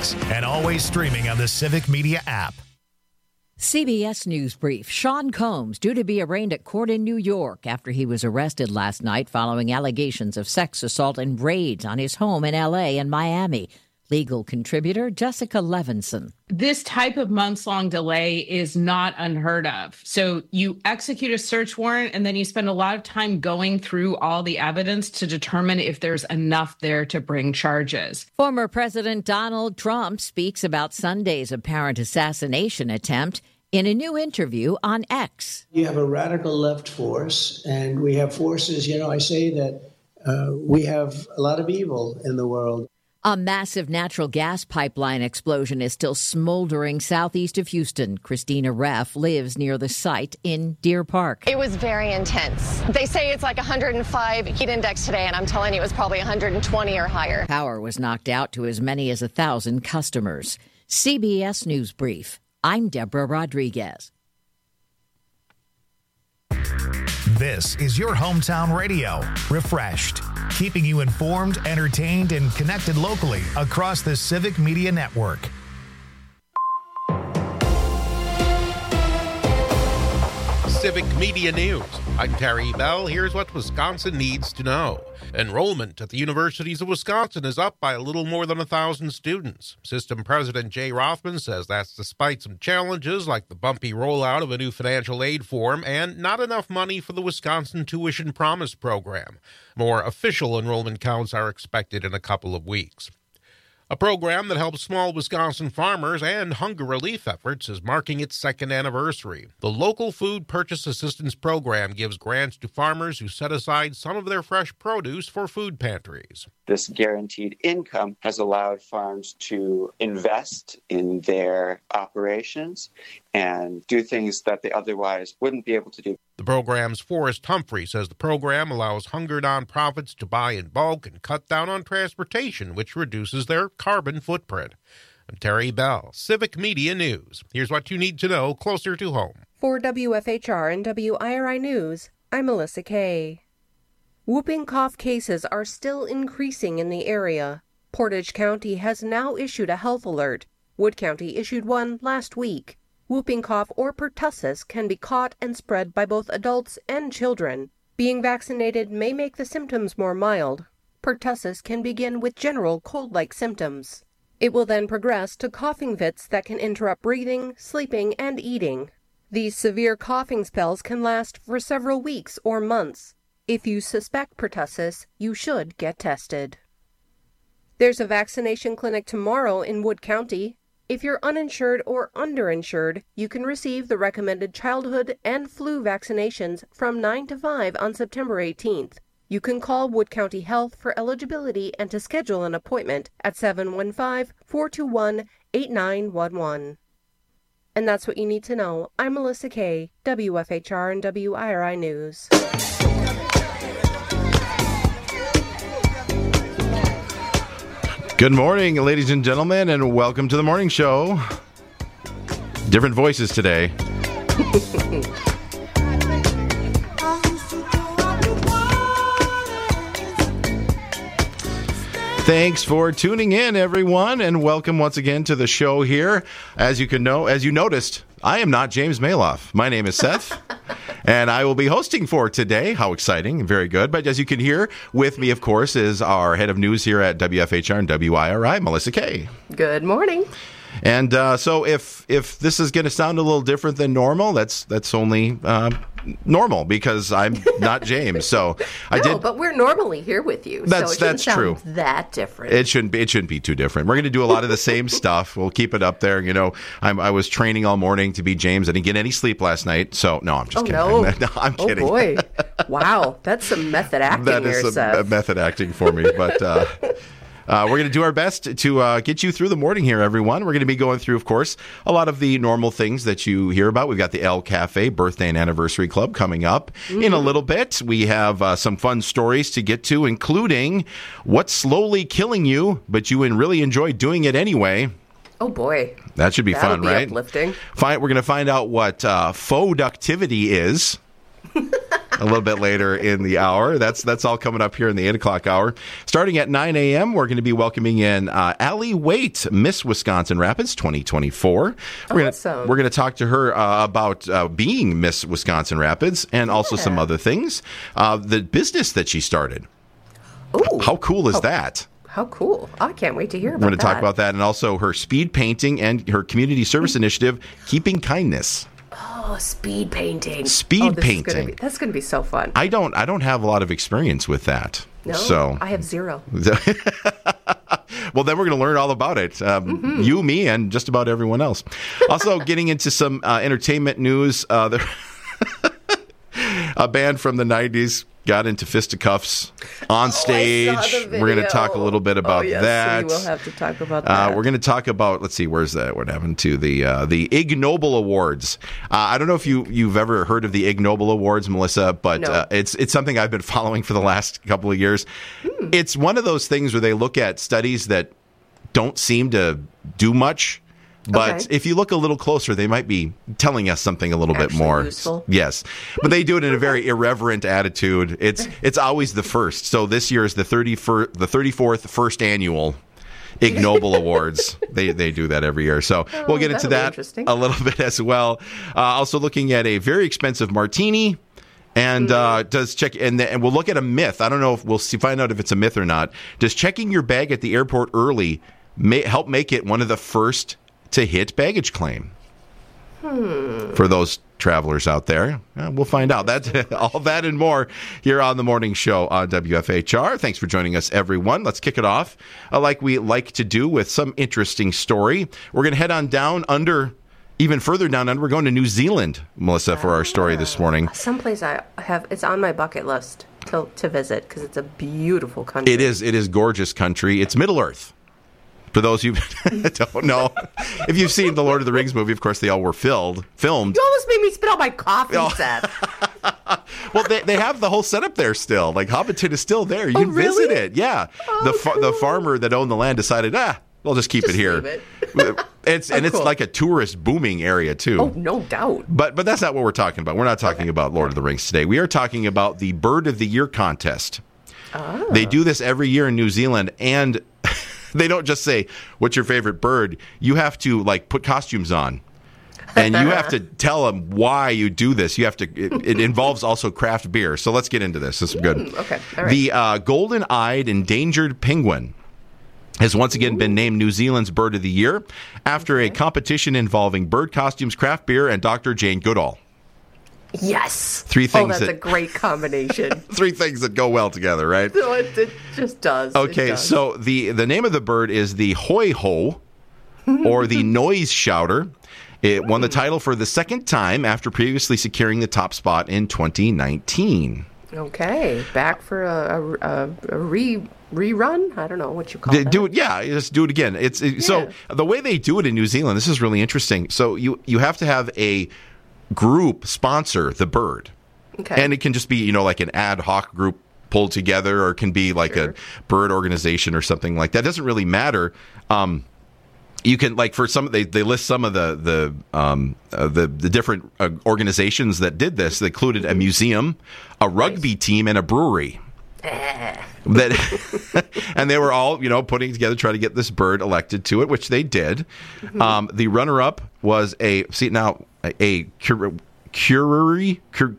podcasts, and always streaming on the Civic Media app. CBS News Brief. Sean Combs due to be arraigned at court in New York after he was arrested last night following allegations of sex assault and raids on his home in L.A. and Miami. Legal contributor Jessica Levinson. This type of months-long delay is not unheard of. So you execute a search warrant and then you spend a lot of time going through all the evidence to determine if there's enough there to bring charges. Former President Donald Trump speaks about Sunday's apparent assassination attempt in a new interview on X. You have a radical left force, and we have forces, I say that we have a lot of evil in the world. A massive natural gas pipeline explosion is still smoldering southeast of Houston. Christina Reff lives near the site in Deer Park. It was very intense. They say it's like 105 heat index today, and I'm telling you it was probably 120 or higher. Power was knocked out to as many as 1,000 customers. CBS News Brief. I'm Deborah Rodriguez. This is your hometown radio, Refreshed, keeping you informed, entertained, and connected locally across the Civic Media Network. Civic Media News. I'm Terry Bell. Here's what Wisconsin needs to know. Enrollment at the universities of Wisconsin is up by a little more than 1,000 students. System President Jay Rothman says that's despite some challenges like the bumpy rollout of a new financial aid form and not enough money for the Wisconsin Tuition Promise program. More official enrollment counts are expected in a couple of weeks. A program that helps small Wisconsin farmers and hunger relief efforts is marking its second anniversary. The Local Food Purchase Assistance Program gives grants to farmers who set aside some of their fresh produce for food pantries. This guaranteed income has allowed farms to invest in their operations and do things that they otherwise wouldn't be able to do. The program's Forrest Humphrey says the program allows hunger nonprofits to buy in bulk and cut down on transportation, which reduces their carbon footprint. I'm Terry Bell, Civic Media News. Here's what you need to know closer to home. For WFHR and WIRI News, I'm Melissa Kay. Whooping cough cases are still increasing in the area. Portage County has now issued a health alert. Wood County issued one last week. Whooping cough or pertussis can be caught and spread by both adults and children. Being vaccinated may make the symptoms more mild. Pertussis can begin with general cold-like symptoms. It will then progress to coughing fits that can interrupt breathing, sleeping, and eating. These severe coughing spells can last for several weeks or months. If you suspect pertussis, you should get tested. There's a vaccination clinic tomorrow in Wood County. If you're uninsured or underinsured, you can receive the recommended childhood and flu vaccinations from 9 to 5 on September 18th. You can call Wood County Health for eligibility and to schedule an appointment at 715-421-8911. And that's what you need to know. I'm Melissa Kay, WFHR and WIRI News. Good morning, ladies and gentlemen, and welcome to the morning show. Different voices today. Thanks for tuning in, everyone, and welcome once again to the show here. As you noticed, I am not James Maloff. My name is Seth, and I will be hosting for today. How exciting. Very good. But as you can hear, with me, of course, is our head of news here at WFHR and WIRI, Melissa Kay. Good morning. And so if this is going to sound a little different than normal, that's only normal because I'm not James. So but we're normally here with you. That's true. That different. It shouldn't be too different. We're going to do a lot of the same stuff. We'll keep it up there. I was training all morning to be James. I didn't get any sleep last night. So no, I'm just kidding. No. I'm kidding. Oh boy! Wow, that's some method acting. That is some method acting for me, but. We're going to do our best to get you through the morning here, everyone. We're going to be going through, of course, a lot of the normal things that you hear about. We've got the El Cafe Birthday and Anniversary Club coming up in a little bit. We have some fun stories to get to, including what's slowly killing you, but you really enjoy doing it anyway. Oh, boy. That should be fun, right? Uplifting. We're going to find out what faux ductivity is. a little bit later in the hour. That's all coming up here in the 8 o'clock hour. Starting at 9 a.m., we're going to be welcoming in Allie Waite, Miss Wisconsin Rapids 2024. We're going to talk to her about being Miss Wisconsin Rapids and also some other things. The business that she started. Ooh. How cool is that? How cool. I can't wait to hear about that. We're going to talk about that and also her speed painting and her community service initiative, Keeping Kindness. Oh, speed painting. Speed painting. That's going to be so fun. I don't have a lot of experience with that. No, so I have zero. Well, then we're going to learn all about it. You, me, and just about everyone else. Also, getting into some entertainment news. A band from the 90s got into fisticuffs on stage. We're going to talk a little bit about that. We will have to talk about that. We're going to talk about, let's see, where's that? What happened to the Ig Nobel Awards? I don't know if you've ever heard of the Ig Nobel Awards, Melissa, but no. It's something I've been following for the last couple of years. It's one of those things where they look at studies that don't seem to do much. But if you look a little closer, they might be telling us something a little bit more. Useful. Yes. But they do it in a very irreverent attitude. It's always the first. So this year is the 34th first annual Ig Nobel Awards. They do that every year. So we'll get into that a little bit as well. Also looking at a very expensive martini. And does check and we'll look at a myth. I don't know if we'll find out if it's a myth or not. Does checking your bag at the airport early help make it one of the first to hit baggage claim? For those travelers out there, we'll find out that all that and more here on the morning show on WFHR. Thanks for joining us, everyone. Let's kick it off like we like to do with some interesting story. We're going to head on down under. Even further down under, we're going to New Zealand, Melissa, for our story this morning. Someplace it's on my bucket list to visit because it's a beautiful country. It is gorgeous country. It's Middle Earth. For those who don't know, if you've seen the Lord of the Rings movie, of course, they all were filmed. You almost made me spit out my coffee, Seth. Well, they have the whole setup there still. Like, Hobbiton is still there. You can visit it. Yeah. The farmer that owned the land decided, we'll just keep it here. It's like a tourist booming area, too. Oh, no doubt. But that's not what we're talking about. We're not talking about Lord of the Rings today. We are talking about the Bird of the Year contest. Oh. They do this every year in New Zealand, and they don't just say, what's your favorite bird? You have to put costumes on. And you have to tell them why you do this. You have to. It involves also craft beer. So let's get into this. This is good. Okay. All right. The golden-eyed endangered penguin has once again been named New Zealand's Bird of the Year after a competition involving bird costumes, craft beer, and Dr. Jane Goodall. Yes. Three things. That's a great combination. Three things that go well together, right? So it just does. Okay, so the name of the bird is the hoi-ho, or the noise shouter. It won the title for the second time after previously securing the top spot in 2019. Okay, back for a rerun? I don't know what you call it. Do it, just do it again. So the way they do it in New Zealand, this is really interesting. So you have to have a group sponsor the bird. Okay. And it can just be, like an ad hoc group pulled together, or it can be like a bird organization or something like that. It doesn't really matter. You can for some they list some of the different organizations that did this. They included a museum, a rugby team, and a brewery. And they were all putting together, trying to get this bird elected to it, which they did. The runner-up was a Karure,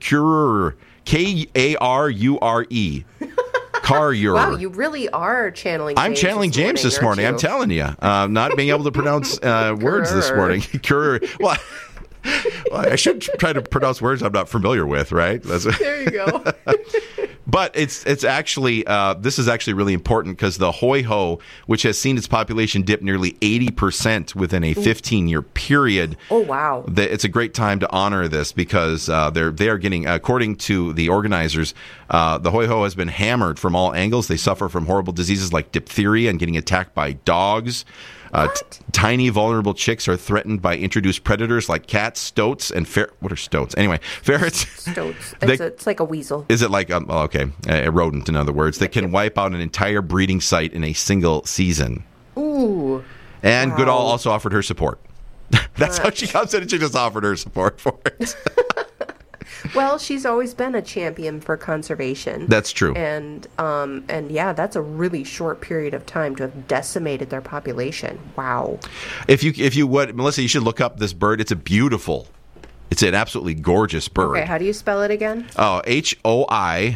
Karure. Carure. Wow, you really are channeling James. I'm channeling James this morning. I'm telling you. Not being able to pronounce words this morning. Carure. Well, I should try to pronounce words I'm not familiar with, right? There you go. But it's actually this is actually really important because the hoi-ho, which has seen its population dip nearly 80% within a 15-year period. Oh wow! It's a great time to honor this because they are getting, according to the organizers, the hoi-ho has been hammered from all angles. They suffer from horrible diseases like diphtheria and getting attacked by dogs. Tiny, vulnerable chicks are threatened by introduced predators like cats, stoats, and what are stoats? Anyway, ferrets. Stoats. It's like a weasel. Is it like, a rodent, in other words, that can wipe out an entire breeding site in a single season. Ooh. And wow. Goodall also offered her support. That's how she comes in, and she just offered her support for it. Well, she's always been a champion for conservation. That's true. And yeah, that's a really short period of time to have decimated their population. Wow. If you would, Melissa, you should look up this bird. It's an absolutely gorgeous bird. Okay, how do you spell it again? Oh, H-O-I.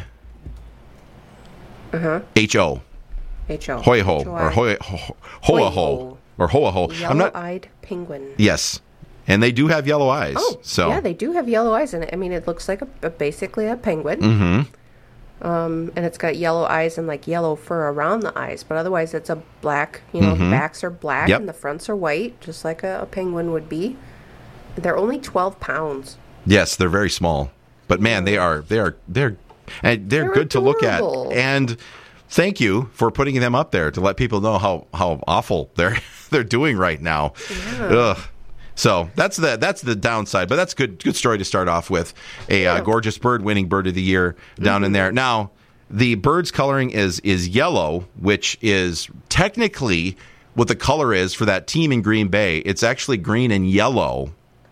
H-O. H-O. Hoiho. Or Hoaho. Or Hoaho. Yellow-eyed penguin. Yes. And they do have yellow eyes. Oh, so. Yeah, they do have yellow eyes. And I mean, it looks like basically a penguin. Mm-hmm. And it's got yellow eyes and like yellow fur around the eyes. But otherwise, it's a black, the backs are black and the fronts are white, just like a penguin would be. They're only 12 pounds. Yes, they're very small. But man, they're good adorable. To look at. And thank you for putting them up there to let people know how awful they're doing right now. Yeah. Ugh. So that's the downside, but that's good story to start off with. A gorgeous bird winning bird of the year down in there. Now, the bird's coloring is yellow, which is technically what the color is for that team in Green Bay. It's actually green and yellow.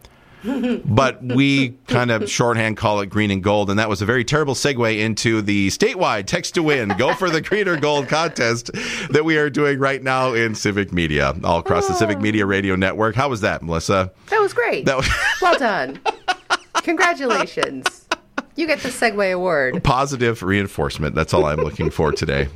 But we kind of shorthand call it green and gold, and that was a very terrible segue into the statewide text to win, go for the green or gold contest that we are doing right now in Civic Media, all across the Civic Media Radio Network. How was that, Melissa? That was great. Well done. Congratulations. You get the Segway Award. Positive reinforcement. That's all I'm looking for today.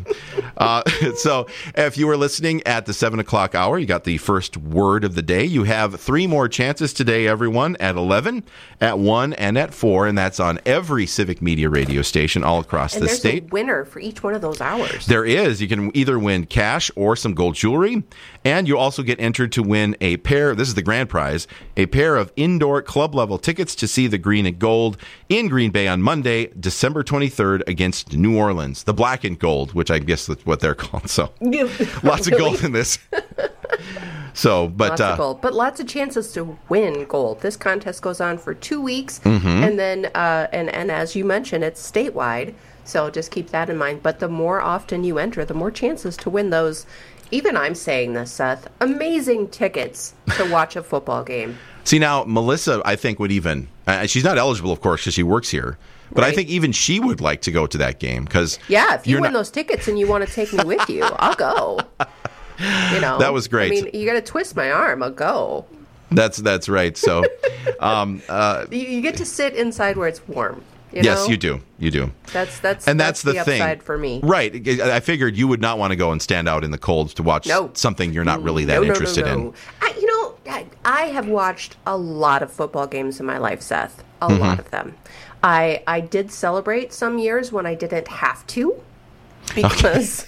So if you were listening at the 7 o'clock hour, you got the first word of the day. You have 3 more chances today, everyone, at 11, at 1, and at 4. And that's on every Civic Media radio station all across the state. And there's a winner for each one of those hours. There is. You can either win cash or some gold jewelry. And you also get entered to win a pair, this is the grand prize, a pair of indoor club-level tickets to see the green and gold in Green Bay on Monday, December 23rd against New Orleans. The black and gold, which I guess that's what they're called. So lots of gold in this. So, but lots of gold, but lots of chances to win gold. This contest goes on for 2 weeks, Mm-hmm. and then and as you mentioned, it's statewide. So just keep that in mind. But the more often you enter, the more chances to win those. Even I'm saying this, Seth. Amazing tickets to watch a football game. See, now, Melissa, I think, would even... she's not eligible, of course, because she works here. But right. I think even she would like to go to that game. Yeah, if you win those tickets and you want to take me with you, I'll go. That was great. I mean, you got to twist my arm. I'll go. That's right. So, you get to sit inside where it's warm. Yes, you do. You do. That's the thing. upside for me. Right. I figured you would not want to go and stand out in the cold to watch something you're not really that interested in. I have watched a lot of football games in my life, Seth. A lot of them. I did celebrate some years when I didn't have to because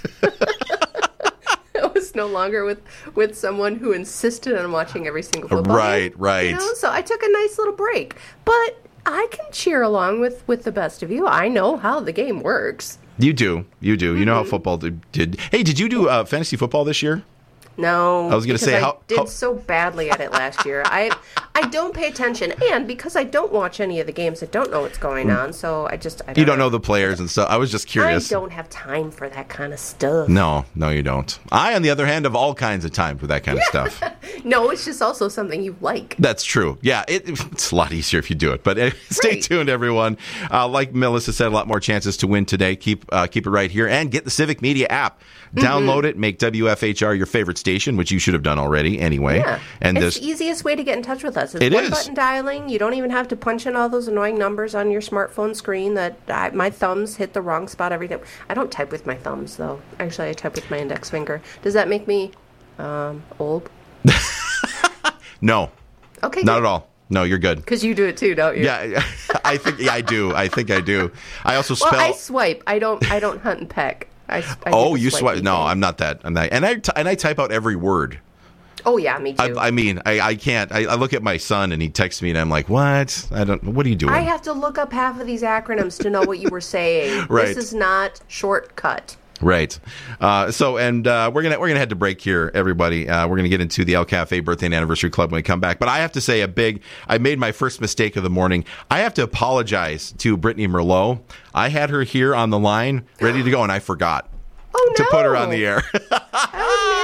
I was no longer with someone who insisted on watching every single football game. Right. So I took a nice little break. But I can cheer along with the best of you. I know how the game works. You do. Mm-hmm. You know how football did. Hey, did you do fantasy football this year? No. I was going to say I did so badly at it last year. I don't pay attention, and because I don't watch any of the games, I don't know what's going on. So I don't know the players and stuff. I was just curious. I don't have time for that kind of stuff. No, you don't. I, on the other hand, have all kinds of time for that kind of stuff. No, it's just also something you like. That's true. Yeah, it's a lot easier if you do it. But stay tuned, everyone. Like Melissa said, a lot more chances to win today. Keep it right here, and get the Civic Media app. Download it. Make WFHR your favorite station, which you should have done already anyway. Yeah. And it's the easiest way to get in touch with us. It's one-button dialing. You don't even have to punch in all those annoying numbers on your smartphone screen that my thumbs hit the wrong spot every time. I don't type with my thumbs, though. Actually, I type with my index finger. Does that make me old? No. Okay. Not at all. No, you're good. Because you do it too, don't you? Yeah, I think I do. I think I do. I also spell. I swipe. I don't hunt and peck. You swipe? No, I'm not that. And I type out every word. Oh yeah, me too. I can't. I look at my son and he texts me and I'm like, what? What are you doing? I have to look up half of these acronyms to know what you were saying. Right. This is not shortcut. Right. We're gonna head to break here, everybody. We're gonna get into the El Cafe Birthday and Anniversary Club when we come back. But I have to say I made my first mistake of the morning. I have to apologize to Brittany Merlot. I had her here on the line, ready to go, and I forgot to put her on the air.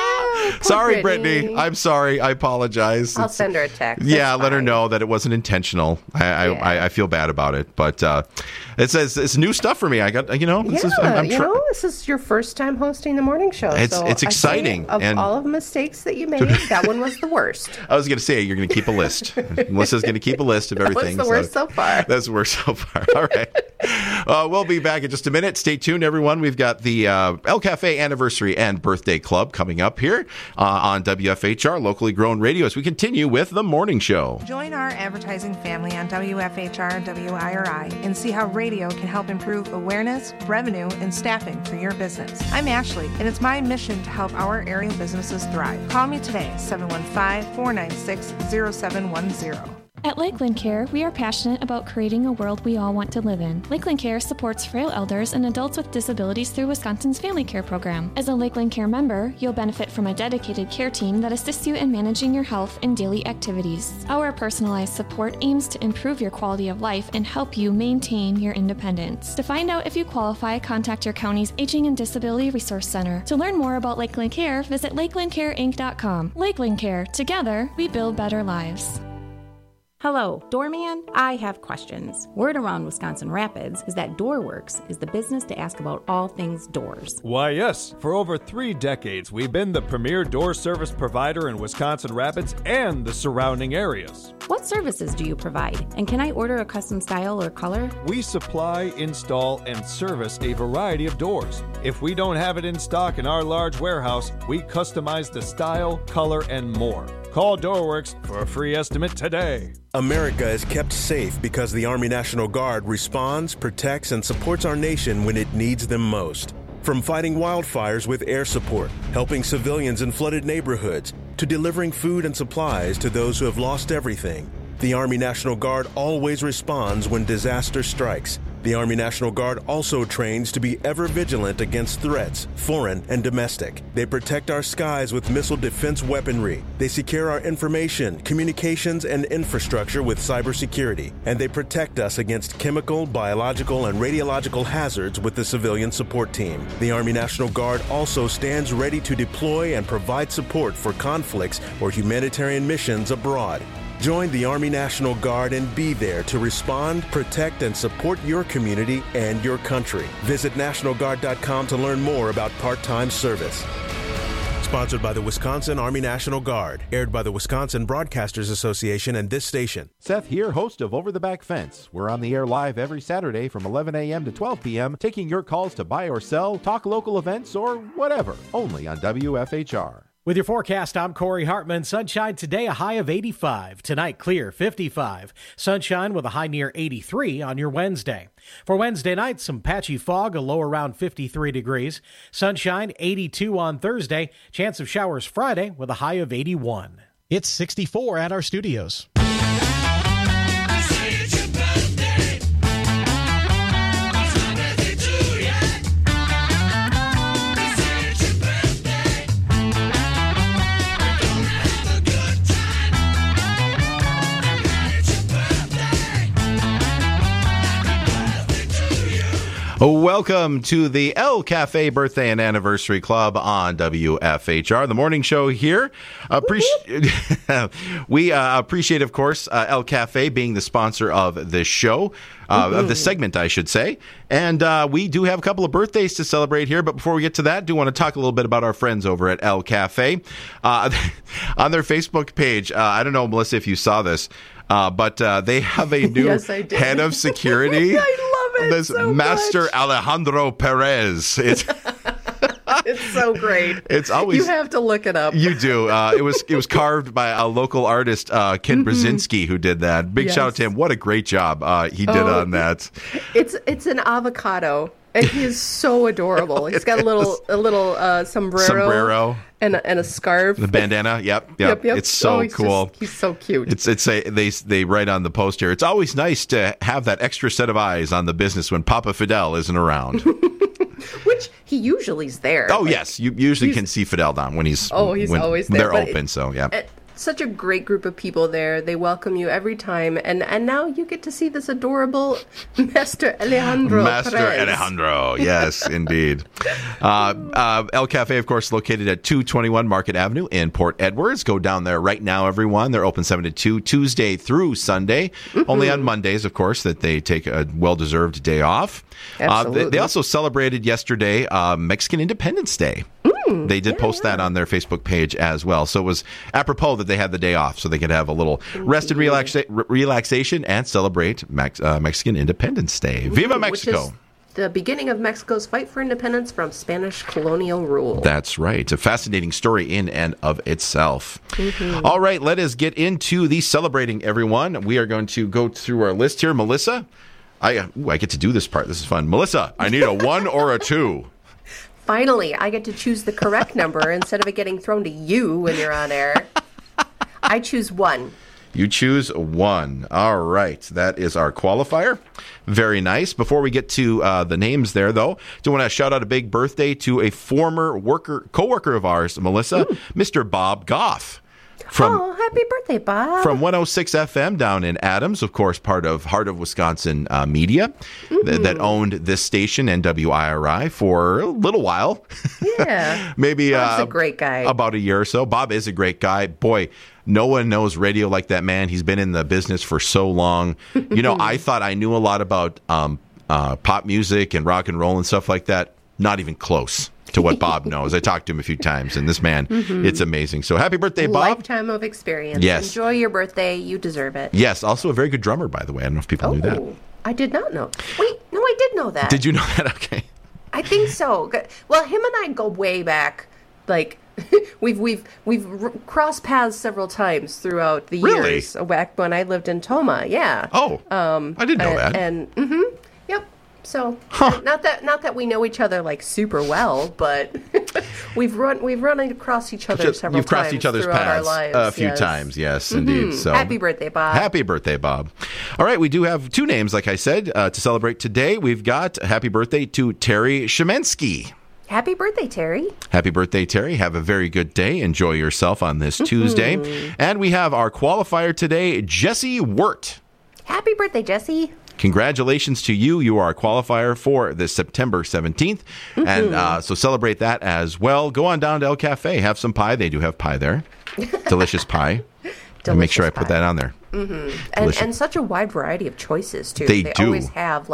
Sorry, Brittany. I'm sorry. I apologize. I'll send her a text. Yeah, let her know that it wasn't intentional. I feel bad about it, but it's new stuff for me. I got this is your first time hosting the morning show. It's exciting. Of all of the mistakes that you made, that one was the worst. I was going to say you're going to keep a list. Melissa's going to keep a list of everything. That's the worst so far. That's the worst so far. All right. We'll be back in just a minute. Stay tuned, everyone. We've got the El Cafe Anniversary and Birthday Club coming up here on WFHR, locally grown radio, as we continue with the morning show. Join our advertising family on WFHR and WIRI and see how radio can help improve awareness, revenue, and staffing for your business. I'm Ashley, and it's my mission to help our area businesses thrive. Call me today, 715-496-0710. At Lakeland Care, we are passionate about creating a world we all want to live in. Lakeland Care supports frail elders and adults with disabilities through Wisconsin's Family Care Program. As a Lakeland Care member, you'll benefit from a dedicated care team that assists you in managing your health and daily activities. Our personalized support aims to improve your quality of life and help you maintain your independence. To find out if you qualify, contact your county's Aging and Disability Resource Center. To learn more about Lakeland Care, visit lakelandcareinc.com. Lakeland Care. Together, we build better lives. Hello, Doorman. I have questions. Word around Wisconsin Rapids is that DoorWorks is the business to ask about all things doors. Why, yes. For over 3 decades, we've been the premier door service provider in Wisconsin Rapids and the surrounding areas. What services do you provide? And can I order a custom style or color? We supply, install, and service a variety of doors. If we don't have it in stock in our large warehouse, we customize the style, color, and more. Call DoorWorks for a free estimate today. America is kept safe because the Army National Guard responds, protects, and supports our nation when it needs them most. From fighting wildfires with air support, helping civilians in flooded neighborhoods, to delivering food and supplies to those who have lost everything, the Army National Guard always responds when disaster strikes. The Army National Guard also trains to be ever vigilant against threats, foreign and domestic. They protect our skies with missile defense weaponry. They secure our information, communications, and infrastructure with cybersecurity. And they protect us against chemical, biological, and radiological hazards with the civilian support team. The Army National Guard also stands ready to deploy and provide support for conflicts or humanitarian missions abroad. Join the Army National Guard and be there to respond, protect, and support your community and your country. Visit NationalGuard.com to learn more about part-time service. Sponsored by the Wisconsin Army National Guard. Aired by the Wisconsin Broadcasters Association and this station. Seth here, host of Over the Back Fence. We're on the air live every Saturday from 11 a.m. to 12 p.m., taking your calls to buy or sell, talk local events, or whatever. Only on WFHR. With your forecast, I'm Corey Hartman. Sunshine today, a high of 85. Tonight, clear, 55. Sunshine with a high near 83 on your Wednesday. For Wednesday night, some patchy fog, a low around 53 degrees. Sunshine, 82 on Thursday. Chance of showers Friday with a high of 81. It's 64 at our studios. Welcome to the El Cafe Birthday and Anniversary Club on WFHR, the morning show here. We appreciate, of course, El Cafe being the sponsor of this show, of the segment, I should say. And we do have a couple of birthdays to celebrate here. But before we get to that, I do want to talk a little bit about our friends over at El Cafe. On their Facebook page, I don't know, Melissa, if you saw this, but they have a new head of security. I love it. This so Master much. Alejandro Perez. It's so great. It's always, you have to look it up. You do. It was carved by a local artist, Ken Brzezinski, who did that. Big shout out to him. What a great job he did on that. It's an avocado. And he is so adorable. He's got a little sombrero and a scarf, the bandana. Yep. It's so cool. He's so cute. They write on the post here. It's always nice to have that extra set of eyes on the business when Papa Fidel isn't around. Which he usually is there. Oh yes, you usually can see Fidel down when he's always there. They're open. So yeah. such a great group of people there. They welcome you every time, and now you get to see this adorable Master Alejandro. Yes, indeed. El Cafe, of course, located at 221 Market Avenue in Port Edwards. Go down there right now, everyone. They're open 7 to 2, Tuesday through Sunday. Only on Mondays, of course, that they take a well-deserved day off. They also celebrated yesterday Mexican Independence Day. They did post that on their Facebook page as well. So it was apropos that they had the day off so they could have a little rest and relaxation and celebrate Mexican Independence Day. Viva Mexico! Which is the beginning of Mexico's fight for independence from Spanish colonial rule. That's right. A fascinating story in and of itself. All right, let us get into the celebrating, everyone. We are going to go through our list here. Melissa, I get to do this part. This is fun. Melissa, I need a 1 or a 2. Finally, I get to choose the correct number instead of it getting thrown to you when you're on air. I choose 1. You choose 1. All right. That is our qualifier. Very nice. Before we get to the names there, though, do want to shout out a big birthday to a former co-worker of ours, Melissa, Mr. Bob Goff. Happy birthday, Bob. From 106 FM down in Adams, of course, part of Heart of Wisconsin Media that owned this station, NWIRI, for a little while. Yeah. Maybe Bob's a great guy. About a year or so. Bob is a great guy. Boy, no one knows radio like that man. He's been in the business for so long. I thought I knew a lot about pop music and rock and roll and stuff like that. Not even close to what Bob knows. I talked to him a few times, and this man, it's amazing. So happy birthday, Bob. Lifetime of experience. Yes. Enjoy your birthday. You deserve it. Yes. Also a very good drummer, by the way. I don't know if people knew that. I did not know. Wait, no, I did know that. Did you know that? Okay. I think so. Well, him and I go way back. Like, we've crossed paths several times throughout the years. Back when I lived in Toma. Yeah. Oh. I didn't know that. And yep. So not that we know each other like super well, but we've run across each other several times. You've crossed each other's paths our lives, a few times, yes, indeed. So happy birthday, Bob! Happy birthday, Bob! All right, we do have 2 names, like I said, to celebrate today. We've got happy birthday to Terry Shemensky. Happy birthday, Terry! Happy birthday, Terry! Have a very good day. Enjoy yourself on this Tuesday. And we have our qualifier today, Jesse Wirt. Happy birthday, Jesse! Congratulations to you. You are a qualifier for this September 17th. And so celebrate that as well. Go on down to El Cafe. Have some pie. They do have pie there. Delicious pie. And make sure I put that on there. And such a wide variety of choices, too. They do. Always have,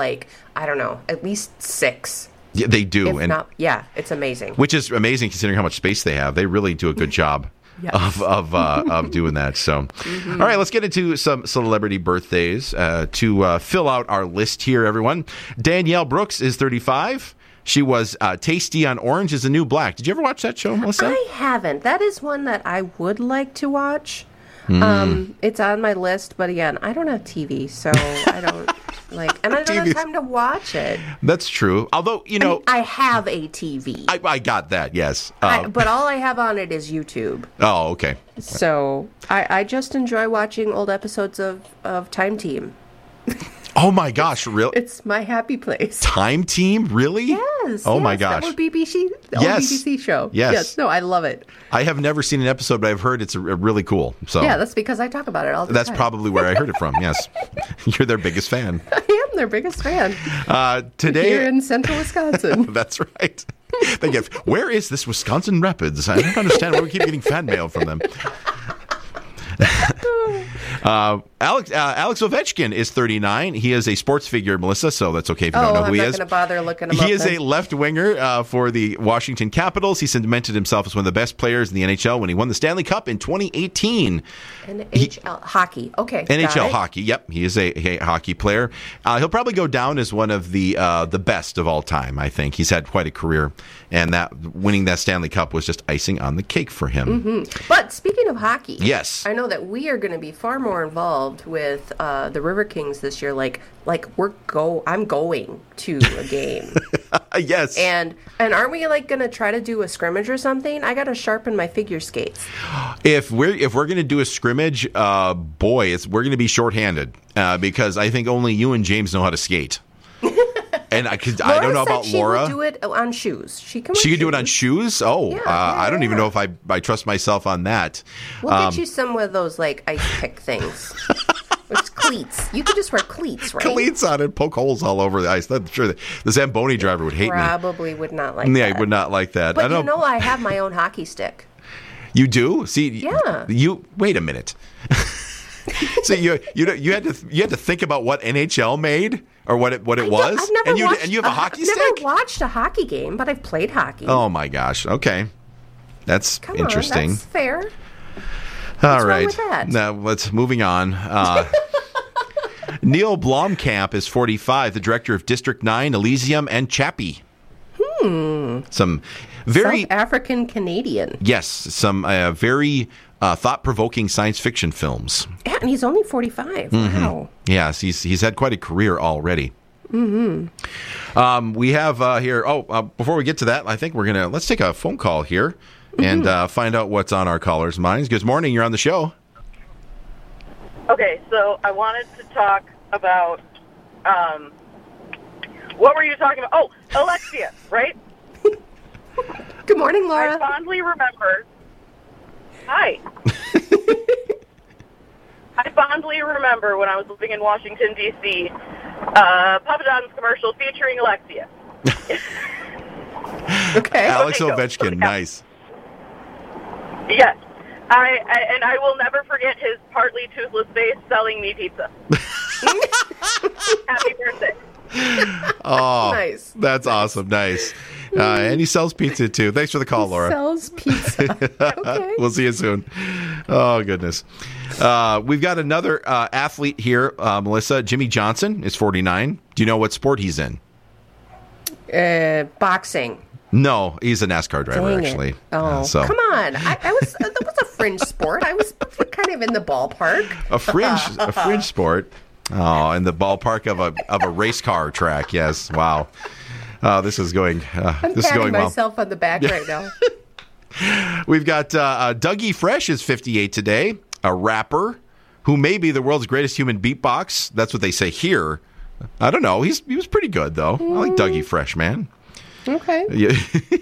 at least 6. Yeah, they do. It's amazing. Which is amazing considering how much space they have. They really do a good job. Yes. Of doing that. So, all right, let's get into some celebrity birthdays to fill out our list here, everyone. Danielle Brooks is 35. She was Tasty on Orange is the New Black. Did you ever watch that show, Melissa? I haven't. That is one that I would like to watch. It's on my list, but again, I don't have TV, so I don't and I don't have time to watch it. That's true. Although, I have a TV. I got that, yes. But all I have on it is YouTube. Oh, okay. So I just enjoy watching old episodes of Time Team. Oh my gosh, really? It's my happy place. Time Team? Really? Yes. Oh my gosh. That old BBC show. Yes. No, I love it. I have never seen an episode, but I've heard it's really cool. So yeah, that's because I talk about it all the time. That's probably where I heard it from, yes. You're their biggest fan. I am their biggest fan. Today here in central Wisconsin. That's right. Where is this Wisconsin Rapids? I don't understand why we keep getting fan mail from them. Alex Ovechkin is 39. He is a sports figure, Melissa, so that's okay if you don't know who he is. I'm not going to bother looking him up. He is a left winger for the Washington Capitals. He cemented himself as one of the best players in the NHL when he won the Stanley Cup in 2018. NHL hockey. Okay. NHL hockey. Yep. He is a hockey player. He'll probably go down as one of the best of all time, I think. He's had quite a career, and that winning that Stanley Cup was just icing on the cake for him. But speaking of hockey, yes, I know that we are going to be far more involved with the River Kings this year. I'm going to a game. Yes. And aren't we going to try to do a scrimmage or something? I got to sharpen my figure skates. If we're going to do a scrimmage, we're going to be shorthanded because I think only you and James know how to skate. And I don't know about Laura. She would do it on shoes. She could do it on shoes? Oh, I don't even know if I trust myself on that. We'll get you some of those like ice pick things. With cleats. You could just wear cleats, right? Cleats on it, poke holes all over the ice. I'm sure the Zamboni driver would hate me. Probably would not like that. Yeah, he would not like that. But I have my own hockey stick. You do? See, yeah. You wait a minute. So you had to think about what NHL made or what it was, and you have a hockey stick. I've never watched a hockey game, but I've played hockey. Oh my gosh! Okay, that's interesting. That's fair. All right. What's wrong with that? Now moving on. Neil Blomkamp is 45, the director of District 9, Elysium, and Chappie. Some very South African Canadian. Yes, some very thought-provoking science fiction films. Yeah, and he's only 45. Mm-hmm. Wow. Yes, he's had quite a career already. Mm-hmm. We have here. Before we get to that, I think let's take a phone call here and find out what's on our callers' minds. Good morning. You're on the show. Okay, so I wanted to talk about what were you talking about? Oh, Alexia, right? Good morning, Laura. I fondly remember. Hi. I fondly remember when I was living in Washington, D.C., Papa John's commercial featuring Alexia. Okay. Alex Ovechkin, nice. Yes. I will never forget his partly toothless face selling me pizza. Happy birthday. Oh, nice. That's awesome. Nice. And he sells pizza, too. Thanks for the call, Laura. Sells pizza. Okay. We'll see you soon. Oh, goodness. We've got another athlete here, Melissa. Jimmy Johnson is 49. Do you know what sport he's in? Boxing. No, he's a NASCAR driver, actually. Oh, come on. That was a fringe sport. I was kind of in the ballpark. A fringe sport. Oh, in the ballpark of a race car track. Yes. Wow. This is going. I'm this is going well. myself on the back right now. We've got Dougie Fresh is 58 today. A rapper who may be the world's greatest human beatbox. That's what they say here. I don't know. He was pretty good though. I like Dougie Fresh, man. Okay. Yeah.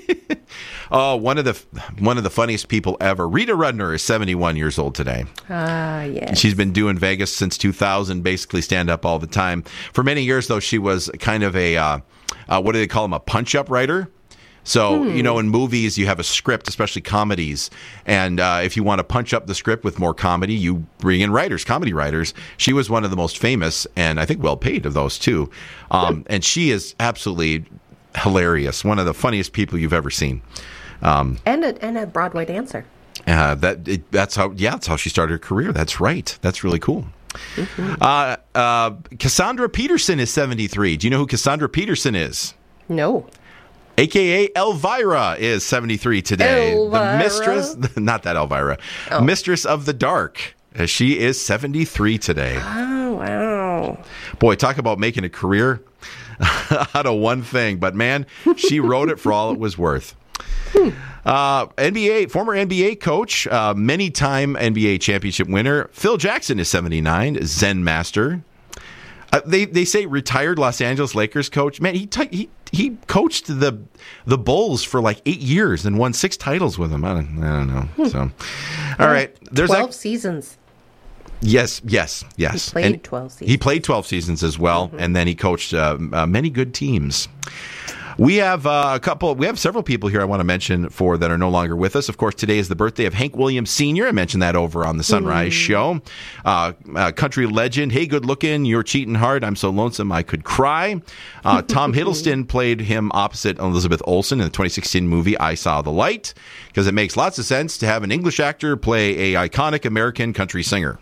Oh, one of the funniest people ever. Rita Rudner is 71 years old today. Yes. She's been doing Vegas since 2000, basically stand up all the time. For many years, though, she was kind of a, what do they call them, a punch-up writer? So, in movies, you have a script, especially comedies. And if you want to punch up the script with more comedy, you bring in comedy writers. She was one of the most famous and I think well paid of those, too. And she is absolutely hilarious. One of the funniest people you've ever seen. And a Broadway dancer. That's how she started her career. That's right. That's really cool. Mm-hmm. Cassandra Peterson is 73. Do you know who Cassandra Peterson is? No. AKA Elvira is 73 today. Elvira? The mistress, not that Elvira, Mistress of the Dark. She is 73 today. Oh, wow. Boy, talk about making a career out of one thing. But man, she wrote it for all it was worth. Former NBA coach, many-time NBA championship winner, Phil Jackson is 79, Zen master. They say retired Los Angeles Lakers coach. Man, he coached the Bulls for like 8 years and won 6 titles with them. I don't know. So, all right, there's 12 seasons. Yes. He played 12 seasons. He played 12 seasons as well, and then he coached many good teams. We have several people here I want to mention that are no longer with us. Of course, today is the birthday of Hank Williams Sr. I mentioned that over on the Sunrise Show. Country legend. Hey, good looking. You're cheating hard. I'm so lonesome I could cry. Tom Hiddleston played him opposite Elizabeth Olsen in the 2016 movie I Saw the Light, because it makes lots of sense to have an English actor play a iconic American country singer.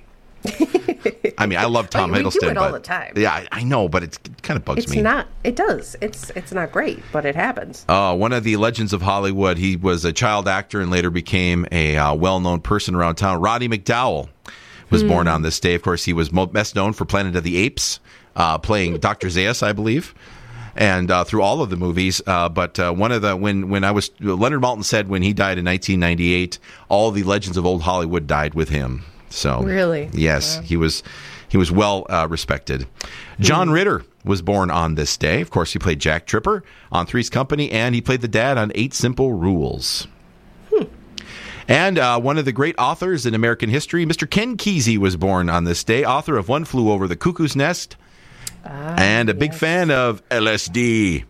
I mean, I love Tom Hiddleston. We do it all the time. Yeah, I know, but it kind of bugs me. It's not. It does. It's not great, but it happens. One of the legends of Hollywood. He was a child actor and later became a well-known person around town. Roddy McDowall was born on this day. Of course, he was best known for Planet of the Apes, playing Dr. Zaius, I believe, and through all of the movies. But one of the Leonard Maltin said when he died in 1998, all the legends of old Hollywood died with him. So really, yes, wow. He was well respected. John Ritter was born on this day. Of course, he played Jack Tripper on Three's Company, and he played the dad on 8 Simple Rules. And one of the great authors in American history, Mr. Ken Kesey, was born on this day, author of One Flew Over the Cuckoo's Nest, and a big fan of LSD.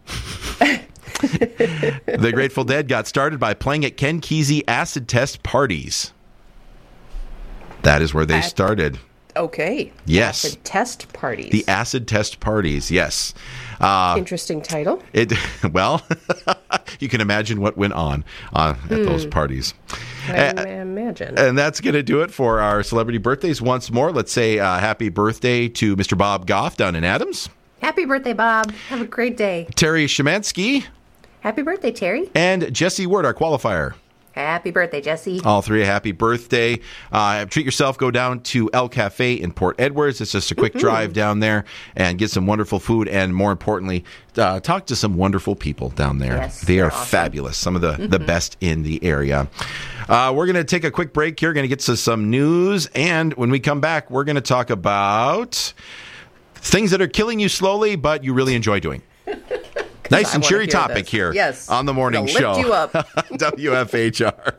The Grateful Dead got started by playing at Ken Kesey acid test parties. That is where they started. Okay. Yes. Acid test parties. The acid test parties, yes. Interesting title. Well, you can imagine what went on at those parties. I imagine. And that's going to do it for our celebrity birthdays once more. Let's say happy birthday to Mr. Bob Goff down in Adams. Happy birthday, Bob. Have a great day. Terry Shemansky. Happy birthday, Terry. And Jesse Ward, our qualifier. Happy birthday, Jesse. All three a happy birthday. Treat yourself. Go down to El Cafe in Port Edwards. It's just a quick drive down there and get some wonderful food. And more importantly, talk to some wonderful people down there. Yes, they are awesome. fabulous. Some of the best in the area. We're going to take a quick break here. Going to get to some news. And when we come back, we're going to talk about things that are killing you slowly, but you really enjoy doing. Nice and cheery topic here on the morning show. Lift you up. WFHR.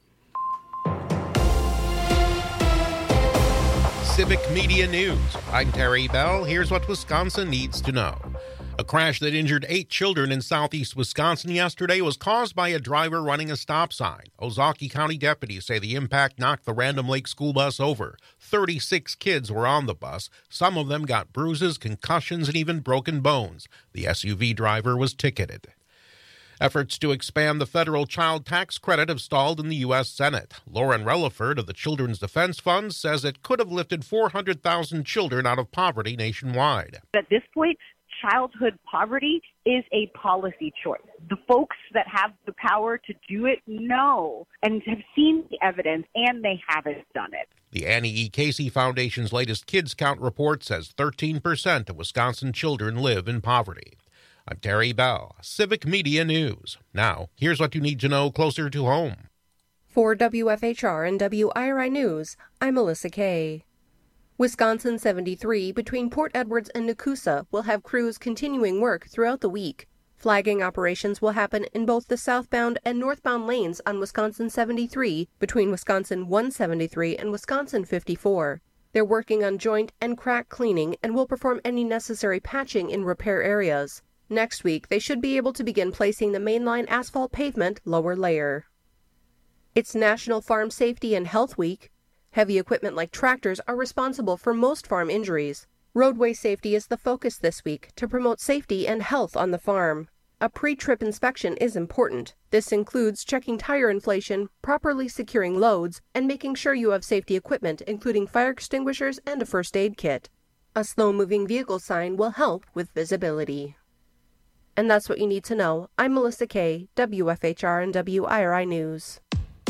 Civic Media News. I'm Terry Bell. Here's what Wisconsin needs to know. A crash that injured 8 children in southeast Wisconsin yesterday was caused by a driver running a stop sign. Ozaukee County deputies say the impact knocked the Random Lake school bus over. 36 kids were on the bus. Some of them got bruises, concussions, and even broken bones. The SUV driver was ticketed. Efforts to expand the federal child tax credit have stalled in the U.S. Senate. Lauren Relaford of the Children's Defense Fund says it could have lifted 400,000 children out of poverty nationwide. At this point, childhood poverty is a policy choice. The folks that have the power to do it know and have seen the evidence, and they haven't done it. The Annie E. Casey Foundation's latest Kids Count report says 13% of Wisconsin children live in poverty. I'm Terry Bell, Civic Media News. Now, here's what you need to know closer to home. For WFHR and WIRI News, I'm Melissa Kay. Wisconsin 73 between Port Edwards and Nakusa will have crews continuing work throughout the week. Flagging operations will happen in both the southbound and northbound lanes on Wisconsin 73 between Wisconsin 173 and Wisconsin 54. They're working on joint and crack cleaning and will perform any necessary patching in repair areas. Next week, they should be able to begin placing the mainline asphalt pavement lower layer. It's National Farm Safety and Health Week. Heavy equipment like tractors are responsible for most farm injuries. Roadway safety is the focus this week to promote safety and health on the farm. A pre-trip inspection is important. This includes checking tire inflation, properly securing loads, and making sure you have safety equipment, including fire extinguishers and a first aid kit. A slow-moving vehicle sign will help with visibility. And that's what you need to know. I'm Melissa Kay, WFHR and WIRI News.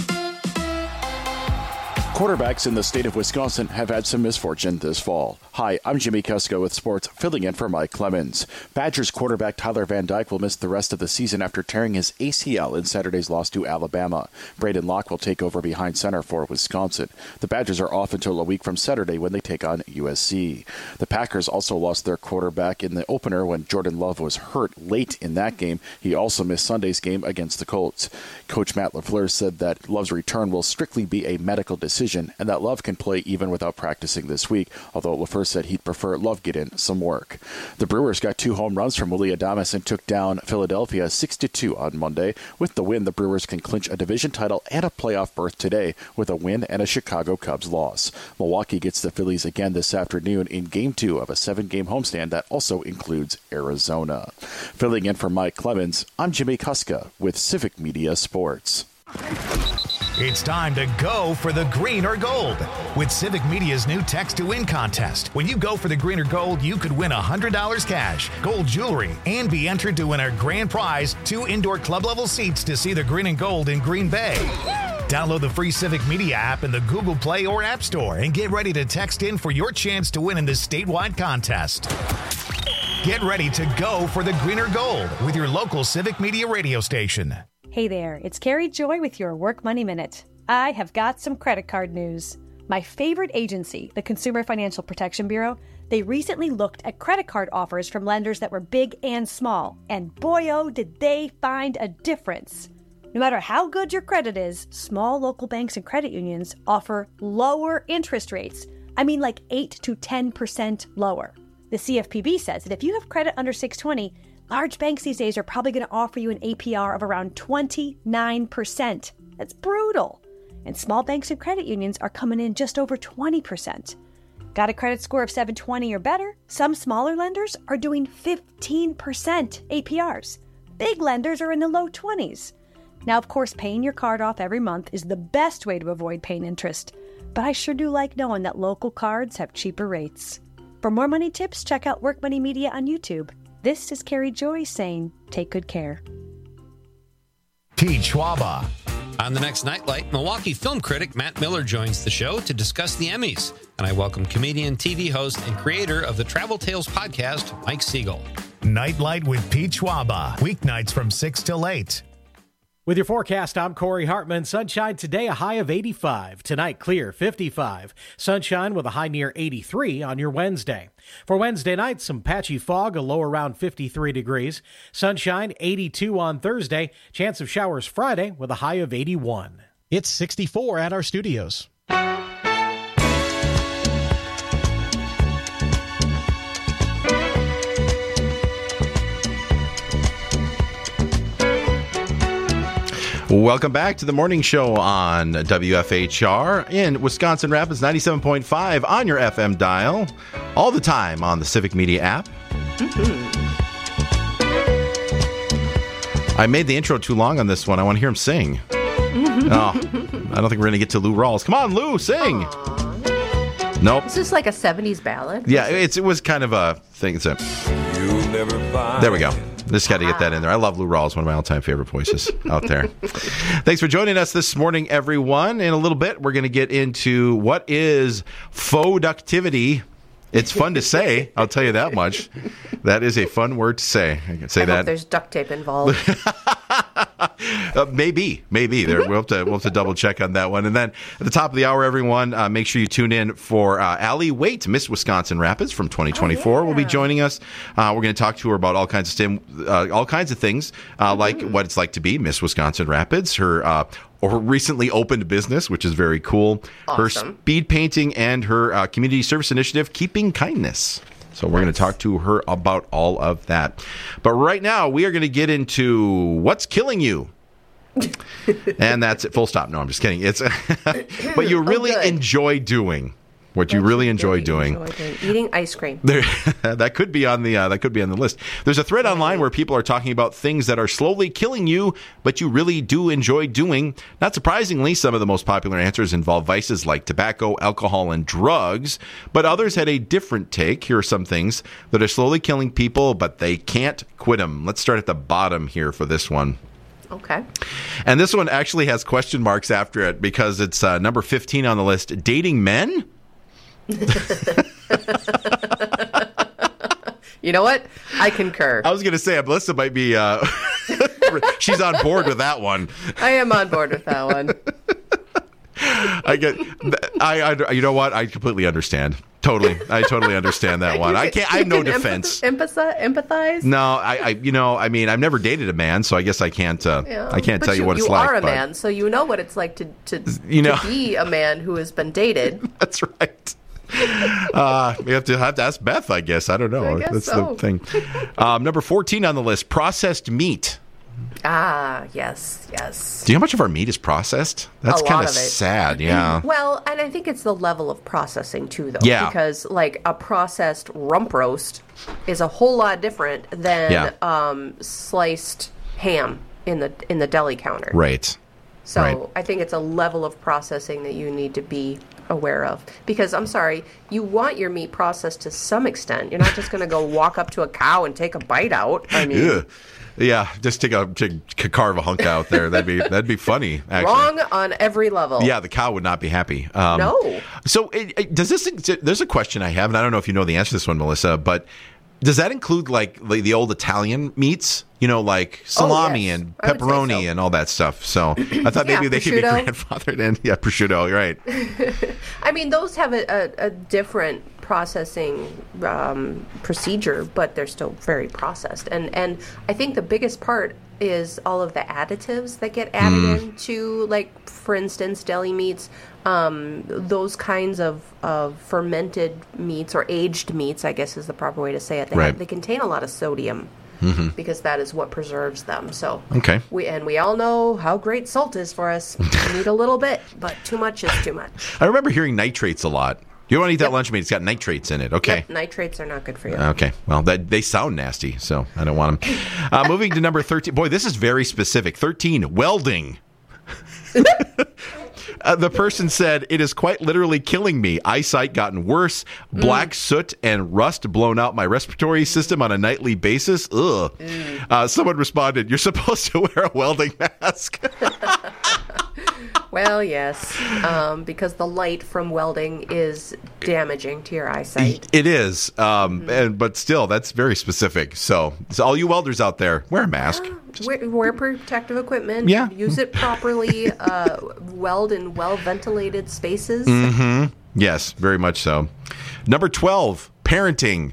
Quarterbacks in the state of Wisconsin have had some misfortune this fall. Hi, I'm Jimmy Kuska with sports, filling in for Mike Clemens. Badgers quarterback Tyler Van Dyke will miss the rest of the season after tearing his ACL in Saturday's loss to Alabama. Braden Locke will take over behind center for Wisconsin. The Badgers are off until a week from Saturday when they take on USC. The Packers also lost their quarterback in the opener when Jordan Love was hurt late in that game. He also missed Sunday's game against the Colts. Coach Matt LaFleur said that Love's return will strictly be a medical decision and that Love can play even without practicing this week, although LaFleur said he'd prefer Love get in some work. The Brewers got 2 home runs from Willie Adames and took down Philadelphia 6-2 on Monday. With the win, the Brewers can clinch a division title and a playoff berth today with a win and a Chicago Cubs loss. Milwaukee gets the Phillies again this afternoon in Game 2 of a 7-game homestand that also includes Arizona. Filling in for Mike Clemens, I'm Jimmy Kuska with Civic Media Sports. It's time to go for the green or gold with Civic Media's new Text to Win contest. When you go for the green or gold, you could win $100 cash, gold jewelry, and be entered to win our grand prize, 2 indoor club-level seats to see the green and gold in Green Bay. Download the free Civic Media app in the Google Play or App Store and get ready to text in for your chance to win in this statewide contest. Get ready to go for the green or gold with your local Civic Media radio station. Hey there, it's Carrie Joy with your Work Money Minute. I have got some credit card news. My favorite agency, the Consumer Financial Protection Bureau, they recently looked at credit card offers from lenders that were big and small, and boy, oh, did they find a difference. No matter how good your credit is, small local banks and credit unions offer lower interest rates. I mean like 8 to 10% lower. The CFPB says that if you have credit under 620, large banks these days are probably going to offer you an APR of around 29%. That's brutal. And small banks and credit unions are coming in just over 20%. Got a credit score of 720 or better? Some smaller lenders are doing 15% APRs. Big lenders are in the low 20s. Now, of course, paying your card off every month is the best way to avoid paying interest. But I sure do like knowing that local cards have cheaper rates. For more money tips, check out Work Money Media on YouTube. This is Carrie Joy saying, take good care. Pete Schwaba. On the next Nightlight, Milwaukee film critic Matt Miller joins the show to discuss the Emmys. And I welcome comedian, TV host, and creator of the Travel Tales podcast, Mike Siegel. Nightlight with Pete Schwaba. Weeknights from 6 till 8. With your forecast, I'm Corey Hartman. Sunshine today, a high of 85. Tonight, clear, 55. Sunshine with a high near 83 on your Wednesday. For Wednesday night, some patchy fog, a low around 53 degrees. Sunshine, 82 on Thursday. Chance of showers Friday with a high of 81. It's 64 at our studios. Welcome back to the morning show on WFHR in Wisconsin Rapids, 97.5 on your FM dial, all the time on the Civic Media app. I made the intro too long on this one. I want to hear him sing. Oh, I don't think we're going to get to Lou Rawls. Come on, Lou, sing. Aww. Nope. Is this like a 70s ballad? Yeah, it was kind of a thing. There we go. Just got to get that in there. I love Lou Rawls, one of my all-time favorite voices out there. Thanks for joining us this morning, everyone. In a little bit, we're going to get into what is faux-ductivity. It's fun to say, I'll tell you that much. That is a fun word to say. I can say that. I hope there's duct tape involved. Maybe. We'll have to double check on that one. And then at the top of the hour, everyone, make sure you tune in for Allie Waite, Miss Wisconsin Rapids from 2024. Will be joining us. We're going to talk to her about all kinds of things, like what it's like to be Miss Wisconsin Rapids. Her recently opened business, which is very cool. Awesome. Her speed painting and her community service initiative, Keeping Kindness. So we're going to talk to her about all of that. But right now, we are going to get into what's killing you. And that's it. Full stop. No, I'm just kidding. It's but you really enjoy doing. What you really enjoy doing. Eating ice cream. That could be on the list. There's a thread online where people are talking about things that are slowly killing you, but you really do enjoy doing. Not surprisingly, some of the most popular answers involve vices like tobacco, alcohol, and drugs, but others had a different take. Here are some things that are slowly killing people, but they can't quit them. Let's start at the bottom here for this one. Okay. And this one actually has question marks after it because it's number 15 on the list. Dating men? You know what? I concur. I was going to say, Melissa might be, she's on board with that one. I am on board with that one. You know what? I completely understand. I totally understand that one. I have no defense. Empathize? No, I've never dated a man, so I guess I can't. I can't tell you what it's like. You are a man, so you know what it's like to be a man who has been dated. That's right. We have to ask Beth, I guess. I don't know. That's the thing. Number 14 on the list: processed meat. Yes. Do you know how much of our meat is processed? That's kind of sad, yeah. Well, and I think it's the level of processing, too, though. Yeah. Because, like, a processed rump roast is a whole lot different than sliced ham in the deli counter. Right. So I think it's a level of processing that you need to be aware of. Because, I'm sorry, you want your meat processed to some extent. You're not just going to go walk up to a cow and take a bite out. I mean... Yeah, just carve a hunk out there. That'd be funny. Actually. Wrong on every level. Yeah, the cow would not be happy. No. So does this? There's a question I have, and I don't know if you know the answer to this one, Melissa. But does that include like the old Italian meats, like salami yes. and pepperoni and all that stuff. So I thought maybe they could be grandfathered in. Yeah, prosciutto, you're right. I mean, those have a different processing procedure, but they're still very processed. And I think the biggest part is all of the additives that get added into, like, for instance, deli meats, those kinds of fermented meats or aged meats, I guess is the proper way to say it. They contain a lot of sodium. Because that is what preserves them. So we all know how great salt is for us. We need a little bit, but too much is too much. I remember hearing nitrates a lot. You don't want to eat that lunch meat. It's got nitrates in it. Okay. Yep, nitrates are not good for you. Okay. Well, they sound nasty, so I don't want them. Moving to number 13. Boy, this is very specific. 13, welding. The person said, it is quite literally killing me. Eyesight gotten worse. Black soot and rust blown out my respiratory system on a nightly basis. Ugh. Someone responded, you're supposed to wear a welding mask. Well, yes, because the light from welding is damaging to your eyesight. It is, but still, that's very specific. So all you welders out there, wear a mask. Wear protective equipment. Yeah. Use it properly. Weld in well-ventilated spaces. Yes, very much so. Number 12, parenting.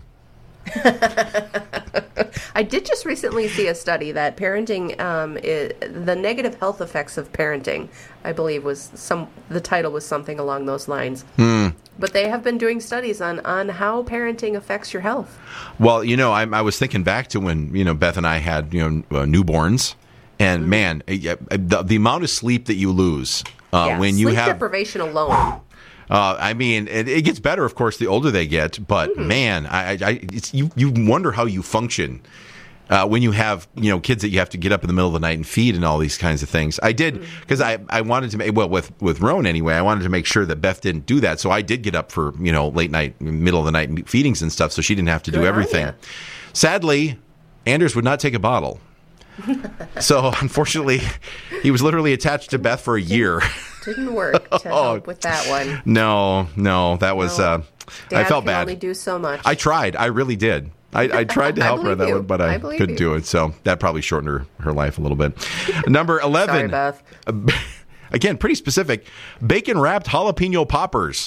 I did just recently see a study that parenting, the negative health effects of parenting, I believe the title was something along those lines. But they have been doing studies on how parenting affects your health. Well, I was thinking back to when, Beth and I had, newborns. And man, the amount of sleep that you lose when you have sleep deprivation alone. It gets better, of course, the older they get. But man, you wonder how you function when you have kids that you have to get up in the middle of the night and feed and all these kinds of things. I did because I wanted to make with Roan anyway. I wanted to make sure that Beth didn't do that, so I did get up for late night, middle of the night feedings and stuff, so she didn't have to do everything. Sadly, Anders would not take a bottle. So, unfortunately, he was literally attached to Beth for a year. Didn't work to help with that one. No, that was. Dad I felt can bad. Only do so much. I tried. I really did. I tried to help her on that one, but I couldn't you. do it. So that probably shortened her life a little bit. Number 11. Sorry, Beth. Again, pretty specific. Bacon wrapped jalapeno poppers.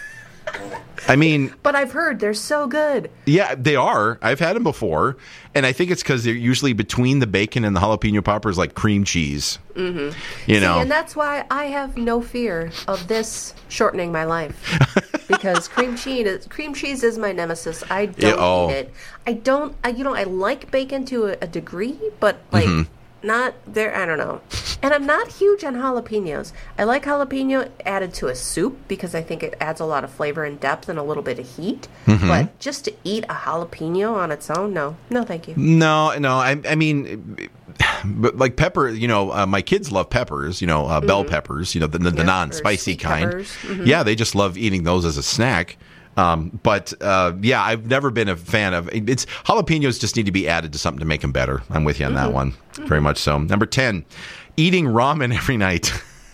But I've heard they're so good. Yeah, they are. I've had them before, and I think it's because they're usually between the bacon and the jalapeno poppers, like cream cheese. And that's why I have no fear of this shortening my life, because cream cheese is my nemesis. I don't eat it. I don't. I like bacon to a degree, but not there. I don't know. And I'm not huge on jalapenos. I like jalapeno added to a soup because I think it adds a lot of flavor and depth and a little bit of heat. But just to eat a jalapeno on its own, no, thank you. No. But like pepper, my kids love peppers, bell peppers, the non-spicy kind. Yeah, they just love eating those as a snack. But I've never been a fan of it's jalapenos. Just need to be added to something to make them better. I'm with you on that one, very much so. Number 10, eating ramen every night.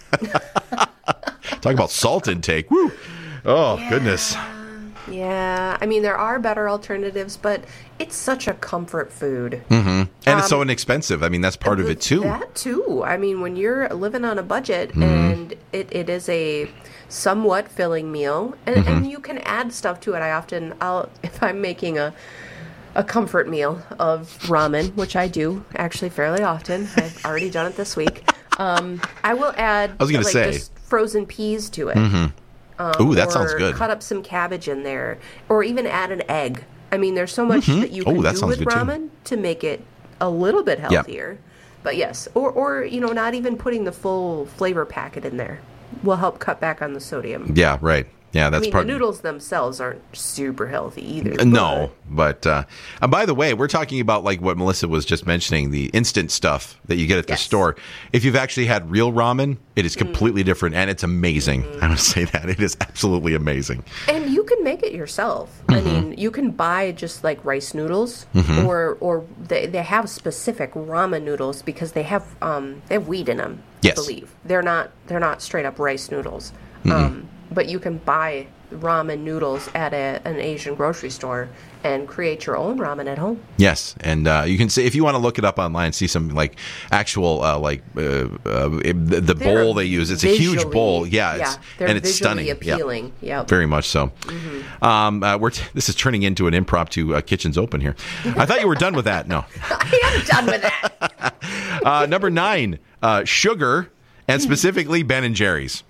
Talk about salt intake. Woo! Oh goodness. Yeah, there are better alternatives, but it's such a comfort food. And it's so inexpensive. That's part of it too. That too. When you're living on a budget and it is a somewhat filling meal, and you can add stuff to it. If I'm making a comfort meal of ramen, which I do actually fairly often. I've already done it this week. I will add just frozen peas to it. Ooh, that sounds good. Cut up some cabbage in there, or even add an egg. There's so much that you can do with ramen to make it a little bit healthier. But yes, or not even putting the full flavor packet in there will help cut back on the sodium. Yeah, right. Yeah, that's part. The noodles themselves aren't super healthy either. No, but by the way, we're talking about like what Melissa was just mentioning, the instant stuff that you get at the store. If you've actually had real ramen, it is completely different, and it's amazing. I would say that it is absolutely amazing. And you can make it yourself. You can buy just like rice noodles, or they have specific ramen noodles because they have wheat in them. Yes. I believe they're not straight up rice noodles. but you can buy ramen noodles at an Asian grocery store and create your own ramen at home. Yes, and you can see if you want to look it up online, see some like actual the bowl they use. It's a huge bowl, and it's stunning, appealing. Yeah, very much so. Mm-hmm. This is turning into an impromptu Kitchens Open here. I thought you were done with that. No, I am done with that. Number 9, sugar, and specifically Ben & Jerry's.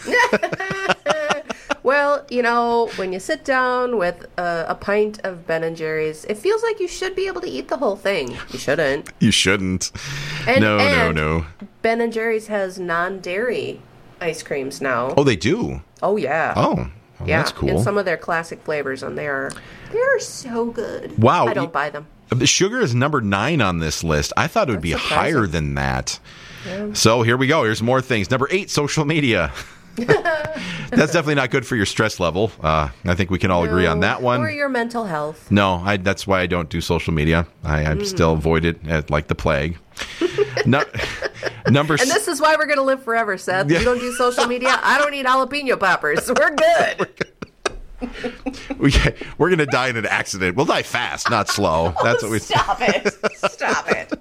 Well, when you sit down with a pint of Ben & Jerry's, it feels like you should be able to eat the whole thing. You shouldn't. You shouldn't. No. Ben & Jerry's has non-dairy ice creams now. Oh, they do? Oh, yeah. Oh, yeah. That's cool. And some of their classic flavors, and they're so good. Wow. I don't buy them. The sugar is number 9 on this list. I thought it would be higher than that. Yeah. So here we go. Here's more things. Number 8, social media. That's definitely not good for your stress level. I think we can all agree on that one. Or your mental health. No, that's why I don't do social media. I still avoid it like the plague. Number. And this is why we're going to live forever, Seth. Yeah. You don't do social media. I don't eat jalapeno poppers. We're good. We're going to die in an accident. We'll die fast, not slow. That's what we. Stop it.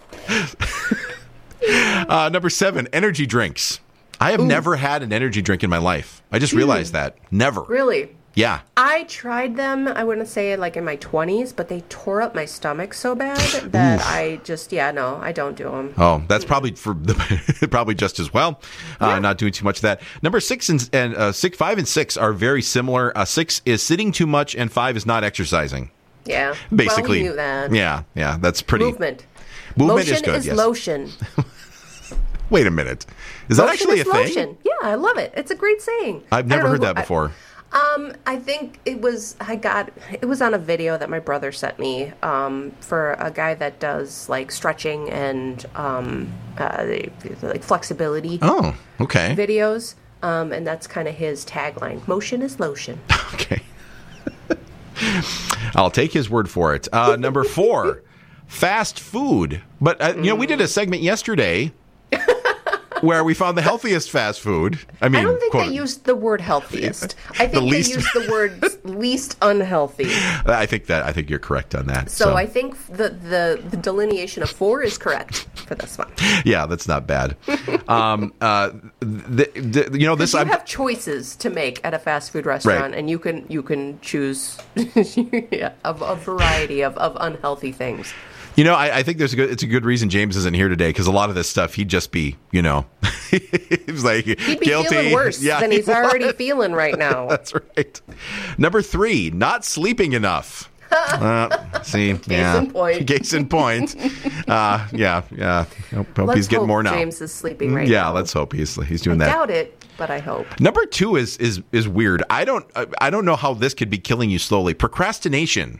Number 7, energy drinks. I have never had an energy drink in my life. I just realized that. Never. Really? Yeah. I tried them, I wouldn't say like in my 20s, but they tore up my stomach so bad that I just, I don't do them. Oh, that's probably probably just as well. Not doing too much of that. Number 6 and 5 and 6 are very similar. 6 is sitting too much, and 5 is not exercising. Yeah. Basically. Well, we knew that. Yeah. That's pretty. Movement Movement is good, Motion is lotion. Wait a minute. Is that actually a thing? Lotion. Yeah, I love it. It's a great saying. I've never heard that before. I think it was on a video that my brother sent me for a guy that does like stretching and like flexibility. Oh, okay. Videos, and that's kind of his tagline. Motion is lotion. Okay. I'll take his word for it. Number 4, fast food. But we did a segment yesterday where we found the healthiest fast food. I don't think they used the word healthiest. I think they used the word least unhealthy. I think you're correct on that. So I think the delineation of 4 is correct for this one. Yeah, that's not bad. This you have choices to make at a fast food restaurant, right. And you can choose a variety of unhealthy things. I think it's a good reason James isn't here today, because a lot of this stuff he'd just be, he's like he'd be guilty. Feeling worse than he's already feeling right now. That's right. Number 3, not sleeping enough. See, Case in point. Hope he's getting more now. James is sleeping right now. Yeah, let's hope he's doing that. I doubt it, but I hope. Number 2 is weird. I don't know how this could be killing you slowly. Procrastination.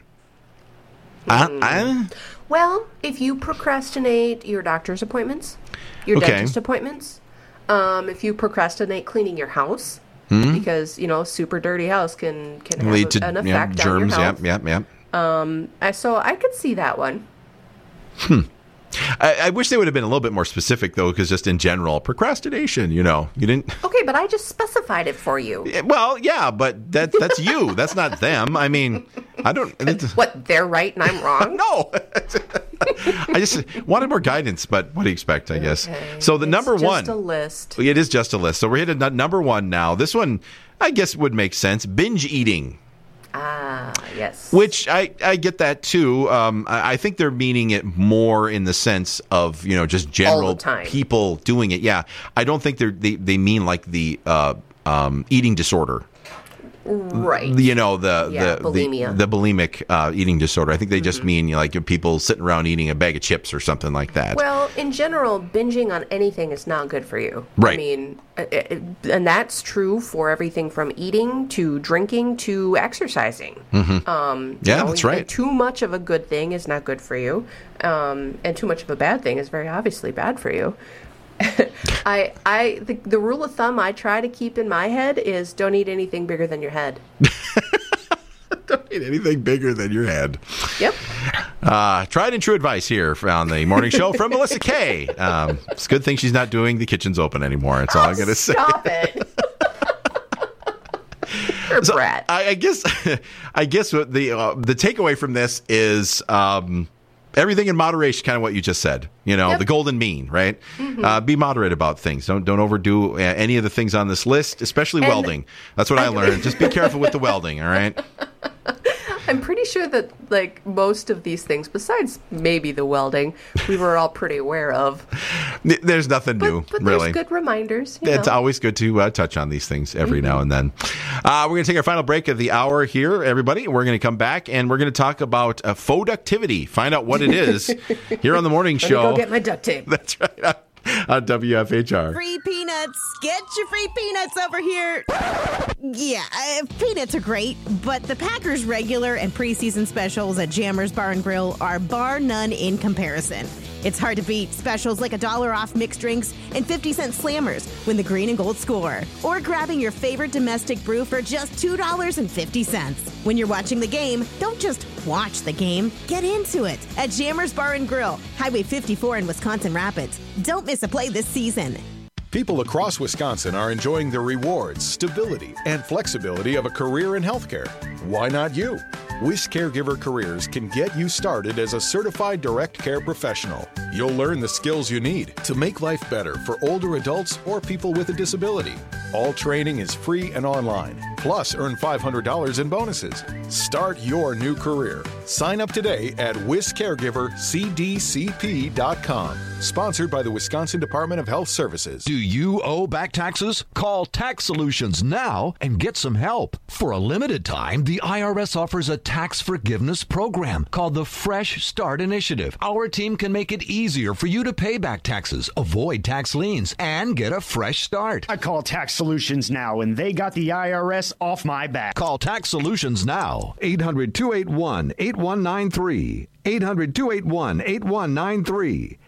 Well, if you procrastinate your doctor's appointments, your dentist appointments, if you procrastinate cleaning your house, because super dirty house can lead have to an effect germs. On your health. Yep. So I could see that one. I wish they would have been a little bit more specific, though, because just in general, procrastination, you didn't. Okay, but I just specified it for you. Well, yeah, but that's you. That's not them. I mean, I don't. What, they're right and I'm wrong? No. I just wanted more guidance, but what do you expect, I guess? Okay. So the number 1. It's just a list. It is just a list. So we're hitting number 1 now. This one, I guess, would make sense. Binge eating. Ah, yes. Which I get that too. I think they're meaning it more in the sense of just general people doing it. Yeah, I don't think they mean like the eating disorder. Right. Bulimia. The bulimic eating disorder. I think they just mean like people sitting around eating a bag of chips or something like that. Well, in general, binging on anything is not good for you. Right. I mean, and that's true for everything from eating to drinking to exercising. Mm-hmm. That's right. Too much of a good thing is not good for you, and too much of a bad thing is very obviously bad for you. The rule of thumb I try to keep in my head is don't eat anything bigger than your head. Don't eat anything bigger than your head. Yep. Tried and true advice here on the morning show from Melissa Kay. It's a good thing she's not doing the Kitchens Open anymore. That's all I'm going to say. Stop it. So Brett. I guess what the takeaway from this is everything in moderation, kind of what you just said. The golden mean, right? Mm-hmm. Be moderate about things. Don't overdo any of the things on this list, especially welding. That's what I learned. Just be careful with the welding, all right? I'm pretty sure that, most of these things, besides maybe the welding, we were all pretty aware of. There's nothing new, but really. There's good reminders. It's always good to touch on these things every now and then. We're going to take our final break of the hour here, everybody. We're going to come back, and we're going to talk about foductivity. Find out what it is here on the morning show. Let me go get my duct tape. That's right. On WFHR. Free peanuts. Get your free peanuts over here. Yeah, peanuts are great, but the Packers regular and preseason specials at Jammers Bar and Grill are bar none in comparison. It's hard to beat specials like $1 off mixed drinks and 50-cent slammers when the green and gold score. Or grabbing your favorite domestic brew for just $2.50. When you're watching the game, don't just watch the game. Get into it at Jammers Bar and Grill, Highway 54 in Wisconsin Rapids. Don't miss a play this season. People across Wisconsin are enjoying the rewards, stability, and flexibility of a career in healthcare. Why not you? WIS Caregiver Careers can get you started as a certified direct care professional. You'll learn the skills you need to make life better for older adults or people with a disability. All training is free and online. Plus, earn $500 in bonuses. Start your new career. Sign up today at WisCaregiverCDCP.com. Sponsored by the Wisconsin Department of Health Services. Do you owe back taxes? Call Tax Solutions now and get some help. For a limited time, the IRS offers a tax forgiveness program called the Fresh Start Initiative. Our team can make it easier for you to pay back taxes, avoid tax liens, and get a fresh start. I call Tax Solutions now, and they got the IRS off my back. Call Tax Solutions now. 800-281-8193. 800-281-8193.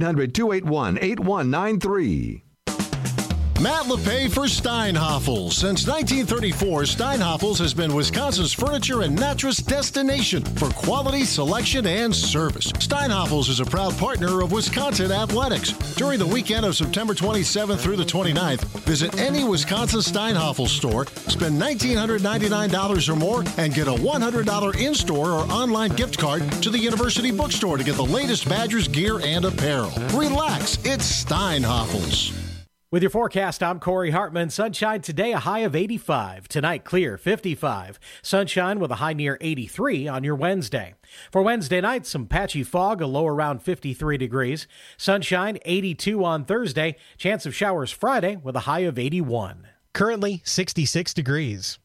800-281-8193. Matt LePay for Steinhoffels. Since 1934, Steinhoffels has been Wisconsin's furniture and mattress destination for quality, selection, and service. Steinhoffels is a proud partner of Wisconsin Athletics. During the weekend of September 27th through the 29th, visit any Wisconsin Steinhoffels store, spend $1,999 or more, and get a $100 in-store or online gift card to the University Bookstore to get the latest Badgers gear and apparel. Relax, it's Steinhoffels. With your forecast, I'm Corey Hartman. Sunshine today, a high of 85. Tonight, clear, 55. Sunshine with a high near 83 on your Wednesday. For Wednesday night, some patchy fog, a low around 53 degrees. Sunshine, 82 on Thursday. Chance of showers Friday with a high of 81. Currently, 66 degrees.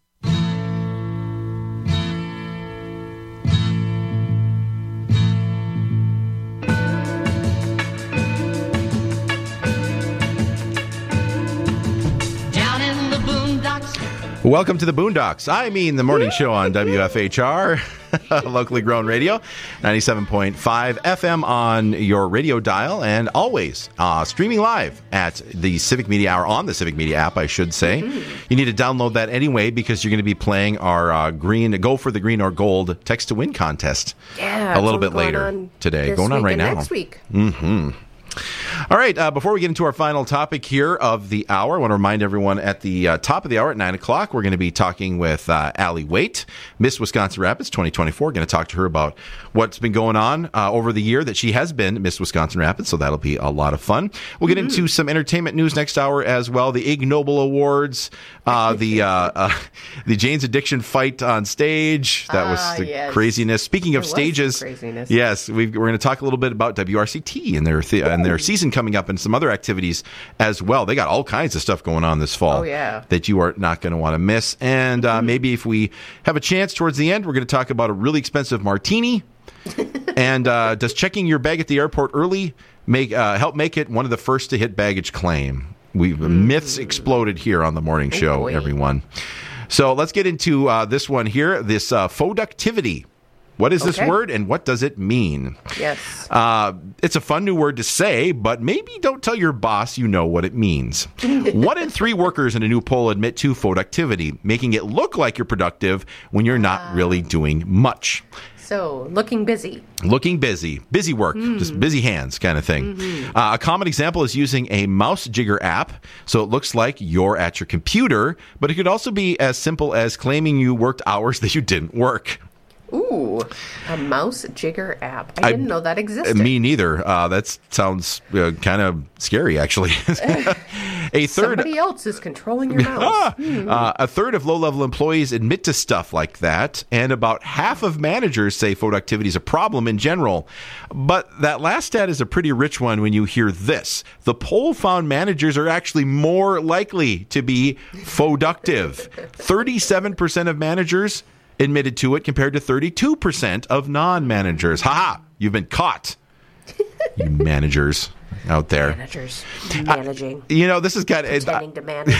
Welcome to the Boondocks. I mean the morning show on WFHR, locally grown radio, 97.5 FM on your radio dial, and always streaming live at the Civic Media Hour on the Civic Media app, I should say. Mm-hmm. You need to download that anyway because you're going to be playing our Go for the Green or Gold Text to Win contest a little bit later today. Going on right now. Next week. Mm-hmm. All right, before we get into our final topic here of the hour, I want to remind everyone at the top of the hour at 9 o'clock, we're going to be talking with Allie Waite, Miss Wisconsin Rapids 2024. Going to talk to her about what's been going on over the year that she has been Miss Wisconsin Rapids, so that'll be a lot of fun. We'll get into some entertainment news next hour as well, the Ig Nobel Awards, the Jane's Addiction fight on stage. That was the craziness. Speaking of stages, yes, we're going to talk a little bit about WRCT and their season coming up and some other activities as well. They got all kinds of stuff going on this fall that you are not going to want to miss. And maybe if we have a chance towards the end, we're going to talk about a really expensive martini. And does checking your bag at the airport early help make it one of the first to hit baggage claim? Myths exploded here on the morning show, everyone. So let's get into this one here, this foductivity. What is this word and what does it mean? Yes. It's a fun new word to say, but maybe don't tell your boss you know what it means. 1 in 3 workers in a new poll admit to productivity, making it look like you're productive when you're not really doing much. So, looking busy. Looking busy. Busy work. Just busy hands kind of thing. A common example is using a mouse jigger app, so it looks like you're at your computer, but it could also be as simple as claiming you worked hours that you didn't work. Ooh, a mouse jigger app. I didn't know that existed. Me neither. That sounds kind of scary, actually. Somebody else is controlling your mouse. A third of low-level employees admit to stuff like that, and about half of managers say productivity is a problem in general. But that last stat is a pretty rich one when you hear this. The poll found managers are actually more likely to be productive. 37% of managers admitted to it compared to 32% of non-managers. Ha! You've been caught. You managers out there. Managers. Managing. This has got... Pretending to manage.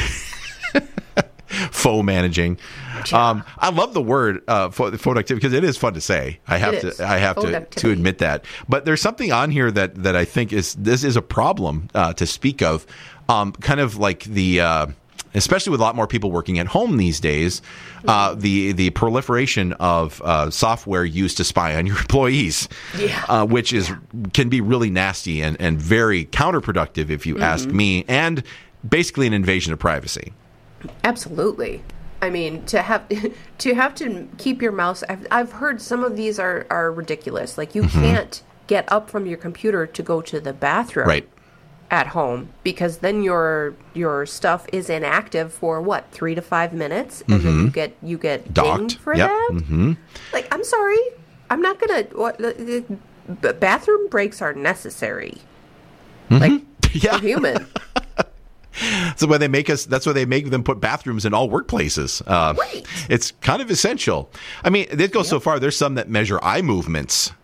Faux managing. I love the word productivity because it is fun to say. I have to admit that. But there's something on here that I think is a problem to speak of. Kind of like the... especially with a lot more people working at home these days, the proliferation of software used to spy on your employees, which can be really nasty and very counterproductive, if you ask me, and basically an invasion of privacy. Absolutely. I mean, to have to keep your mouse. I've heard some of these are ridiculous. Like you can't get up from your computer to go to the bathroom. Right. At home, because then your stuff is inactive for 3 to 5 minutes, and then you get dinged for that. Like, I'm sorry, I'm not gonna. Bathroom breaks are necessary. Like, we're human. That's why they make us. That's why they make them put bathrooms in all workplaces. Right. It's kind of essential. I mean, it goes so far. There's some that measure eye movements.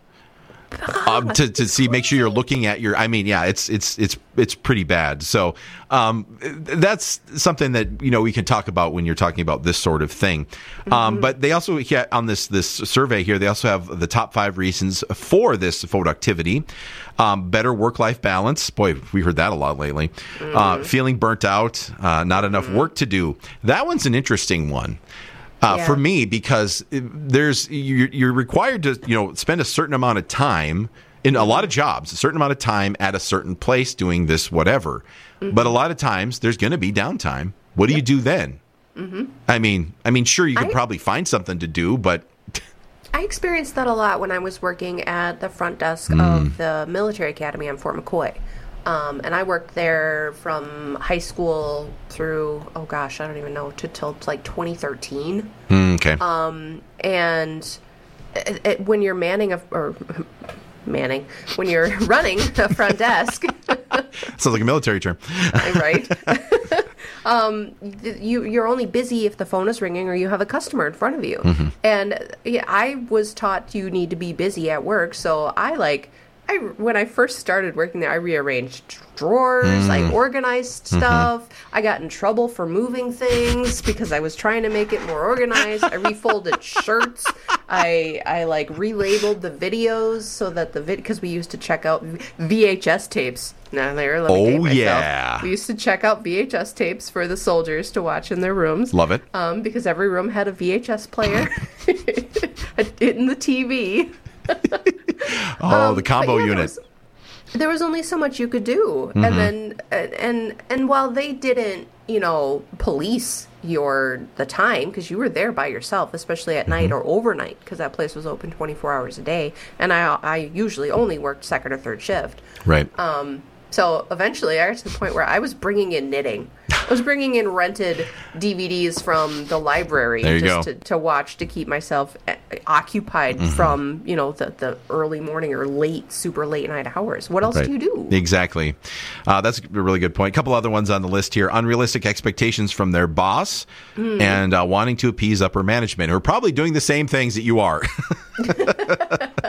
To see, make sure you're looking at your. I mean, yeah, it's pretty bad. So that's something that we can talk about when you're talking about this sort of thing. But they also on this survey here, they also have the top 5 reasons for this productivity. Better work-life balance. Boy, we heard that a lot lately. Feeling burnt out. Not enough work to do. That one's an interesting one. For me, because you're required to spend a certain amount of time in a lot of jobs, a certain amount of time at a certain place doing this whatever. But a lot of times there's going to be downtime. What do you do then? I mean, sure, you could probably find something to do, but I experienced that a lot when I was working at the front desk of the military academy on Fort McCoy. And I worked there from high school through, I don't even know, till like 2013. Okay. And when you're when you're running a front desk. Sounds like a military term. Right. You're only busy if the phone is ringing or you have a customer in front of you. And I was taught you need to be busy at work, so when I first started working there, I rearranged drawers, I organized stuff, I got in trouble for moving things because I was trying to make it more organized, I refolded shirts, I relabeled the videos so that because we used to check out VHS tapes. Now there, let me date myself. Yeah. We used to check out VHS tapes for the soldiers to watch in their rooms. Love it. Because every room had a VHS player in the TV. The combo unit. There was only so much you could do, and then and while they didn't, police the time because you were there by yourself, especially at night or overnight, because that place was open 24 hours a day, and I usually only worked second or third shift. Right. So eventually, I got to the point where I was bringing in knitting. I was bringing in rented DVDs from the library to watch to keep myself occupied from the early morning or super late night hours. What else do you do? Exactly. That's a really good point. A couple other ones on the list here: unrealistic expectations from their boss and wanting to appease upper management, who are probably doing the same things that you are.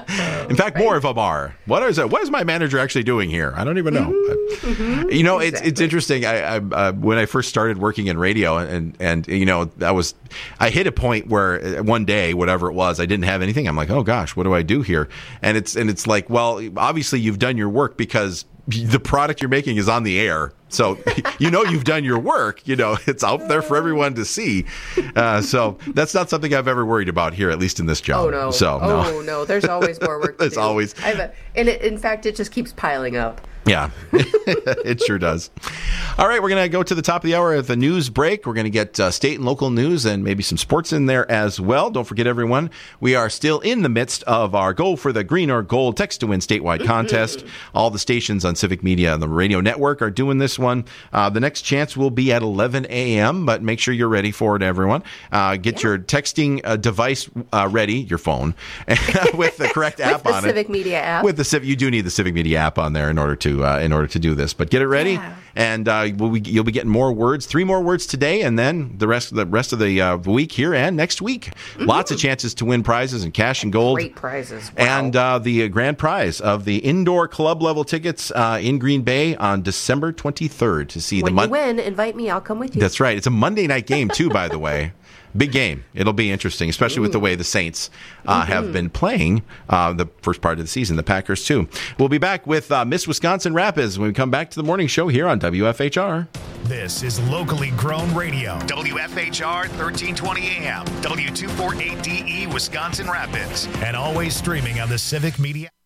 In fact, more of them are. What is my manager actually doing here? I don't even know. You know, it's interesting. I when I first started working in radio, and you know, I hit a point where one day, whatever it was, I didn't have anything. I'm like, oh gosh, what do I do here? And it's like, well, obviously you've done your work because the product you're making is on the air. So, you know, you've done your work, you know, it's out there for everyone to see. So that's not something I've ever worried about here, at least in this job. Oh, no. So, no. There's always more work to do. There's always. In fact, it just keeps piling up. Yeah, it sure does. All right, we're going to go to the top of the hour at the news break. We're going to get state and local news and maybe some sports in there as well. Don't forget, everyone, we are still in the midst of our Go for the Green or Gold Text to Win statewide contest. All the stations on Civic Media and the radio network are doing this one. The next chance will be at 11 a.m., but make sure you're ready for it, everyone. Get your texting device ready, your phone, with the correct app on it. With the Civic Media app. You do need the Civic Media app on there in order to do this. But get it ready, and you'll be getting more words, 3 more words today, and then the rest of the week here and next week. Lots of chances to win prizes and cash and gold. Great prizes. Wow. And the grand prize of the indoor club level tickets in Green Bay on December 23rd to see when you win, invite me. I'll come with you. That's right. It's a Monday night game too, by the way. Big game. It'll be interesting, especially with the way the Saints have been playing the first part of the season, the Packers too. We'll be back with Miss Wisconsin Rapids when we come back to the morning show here on WFHR. This is locally grown radio. WFHR 1320 AM, W248DE Wisconsin Rapids, and always streaming on the Civic Media.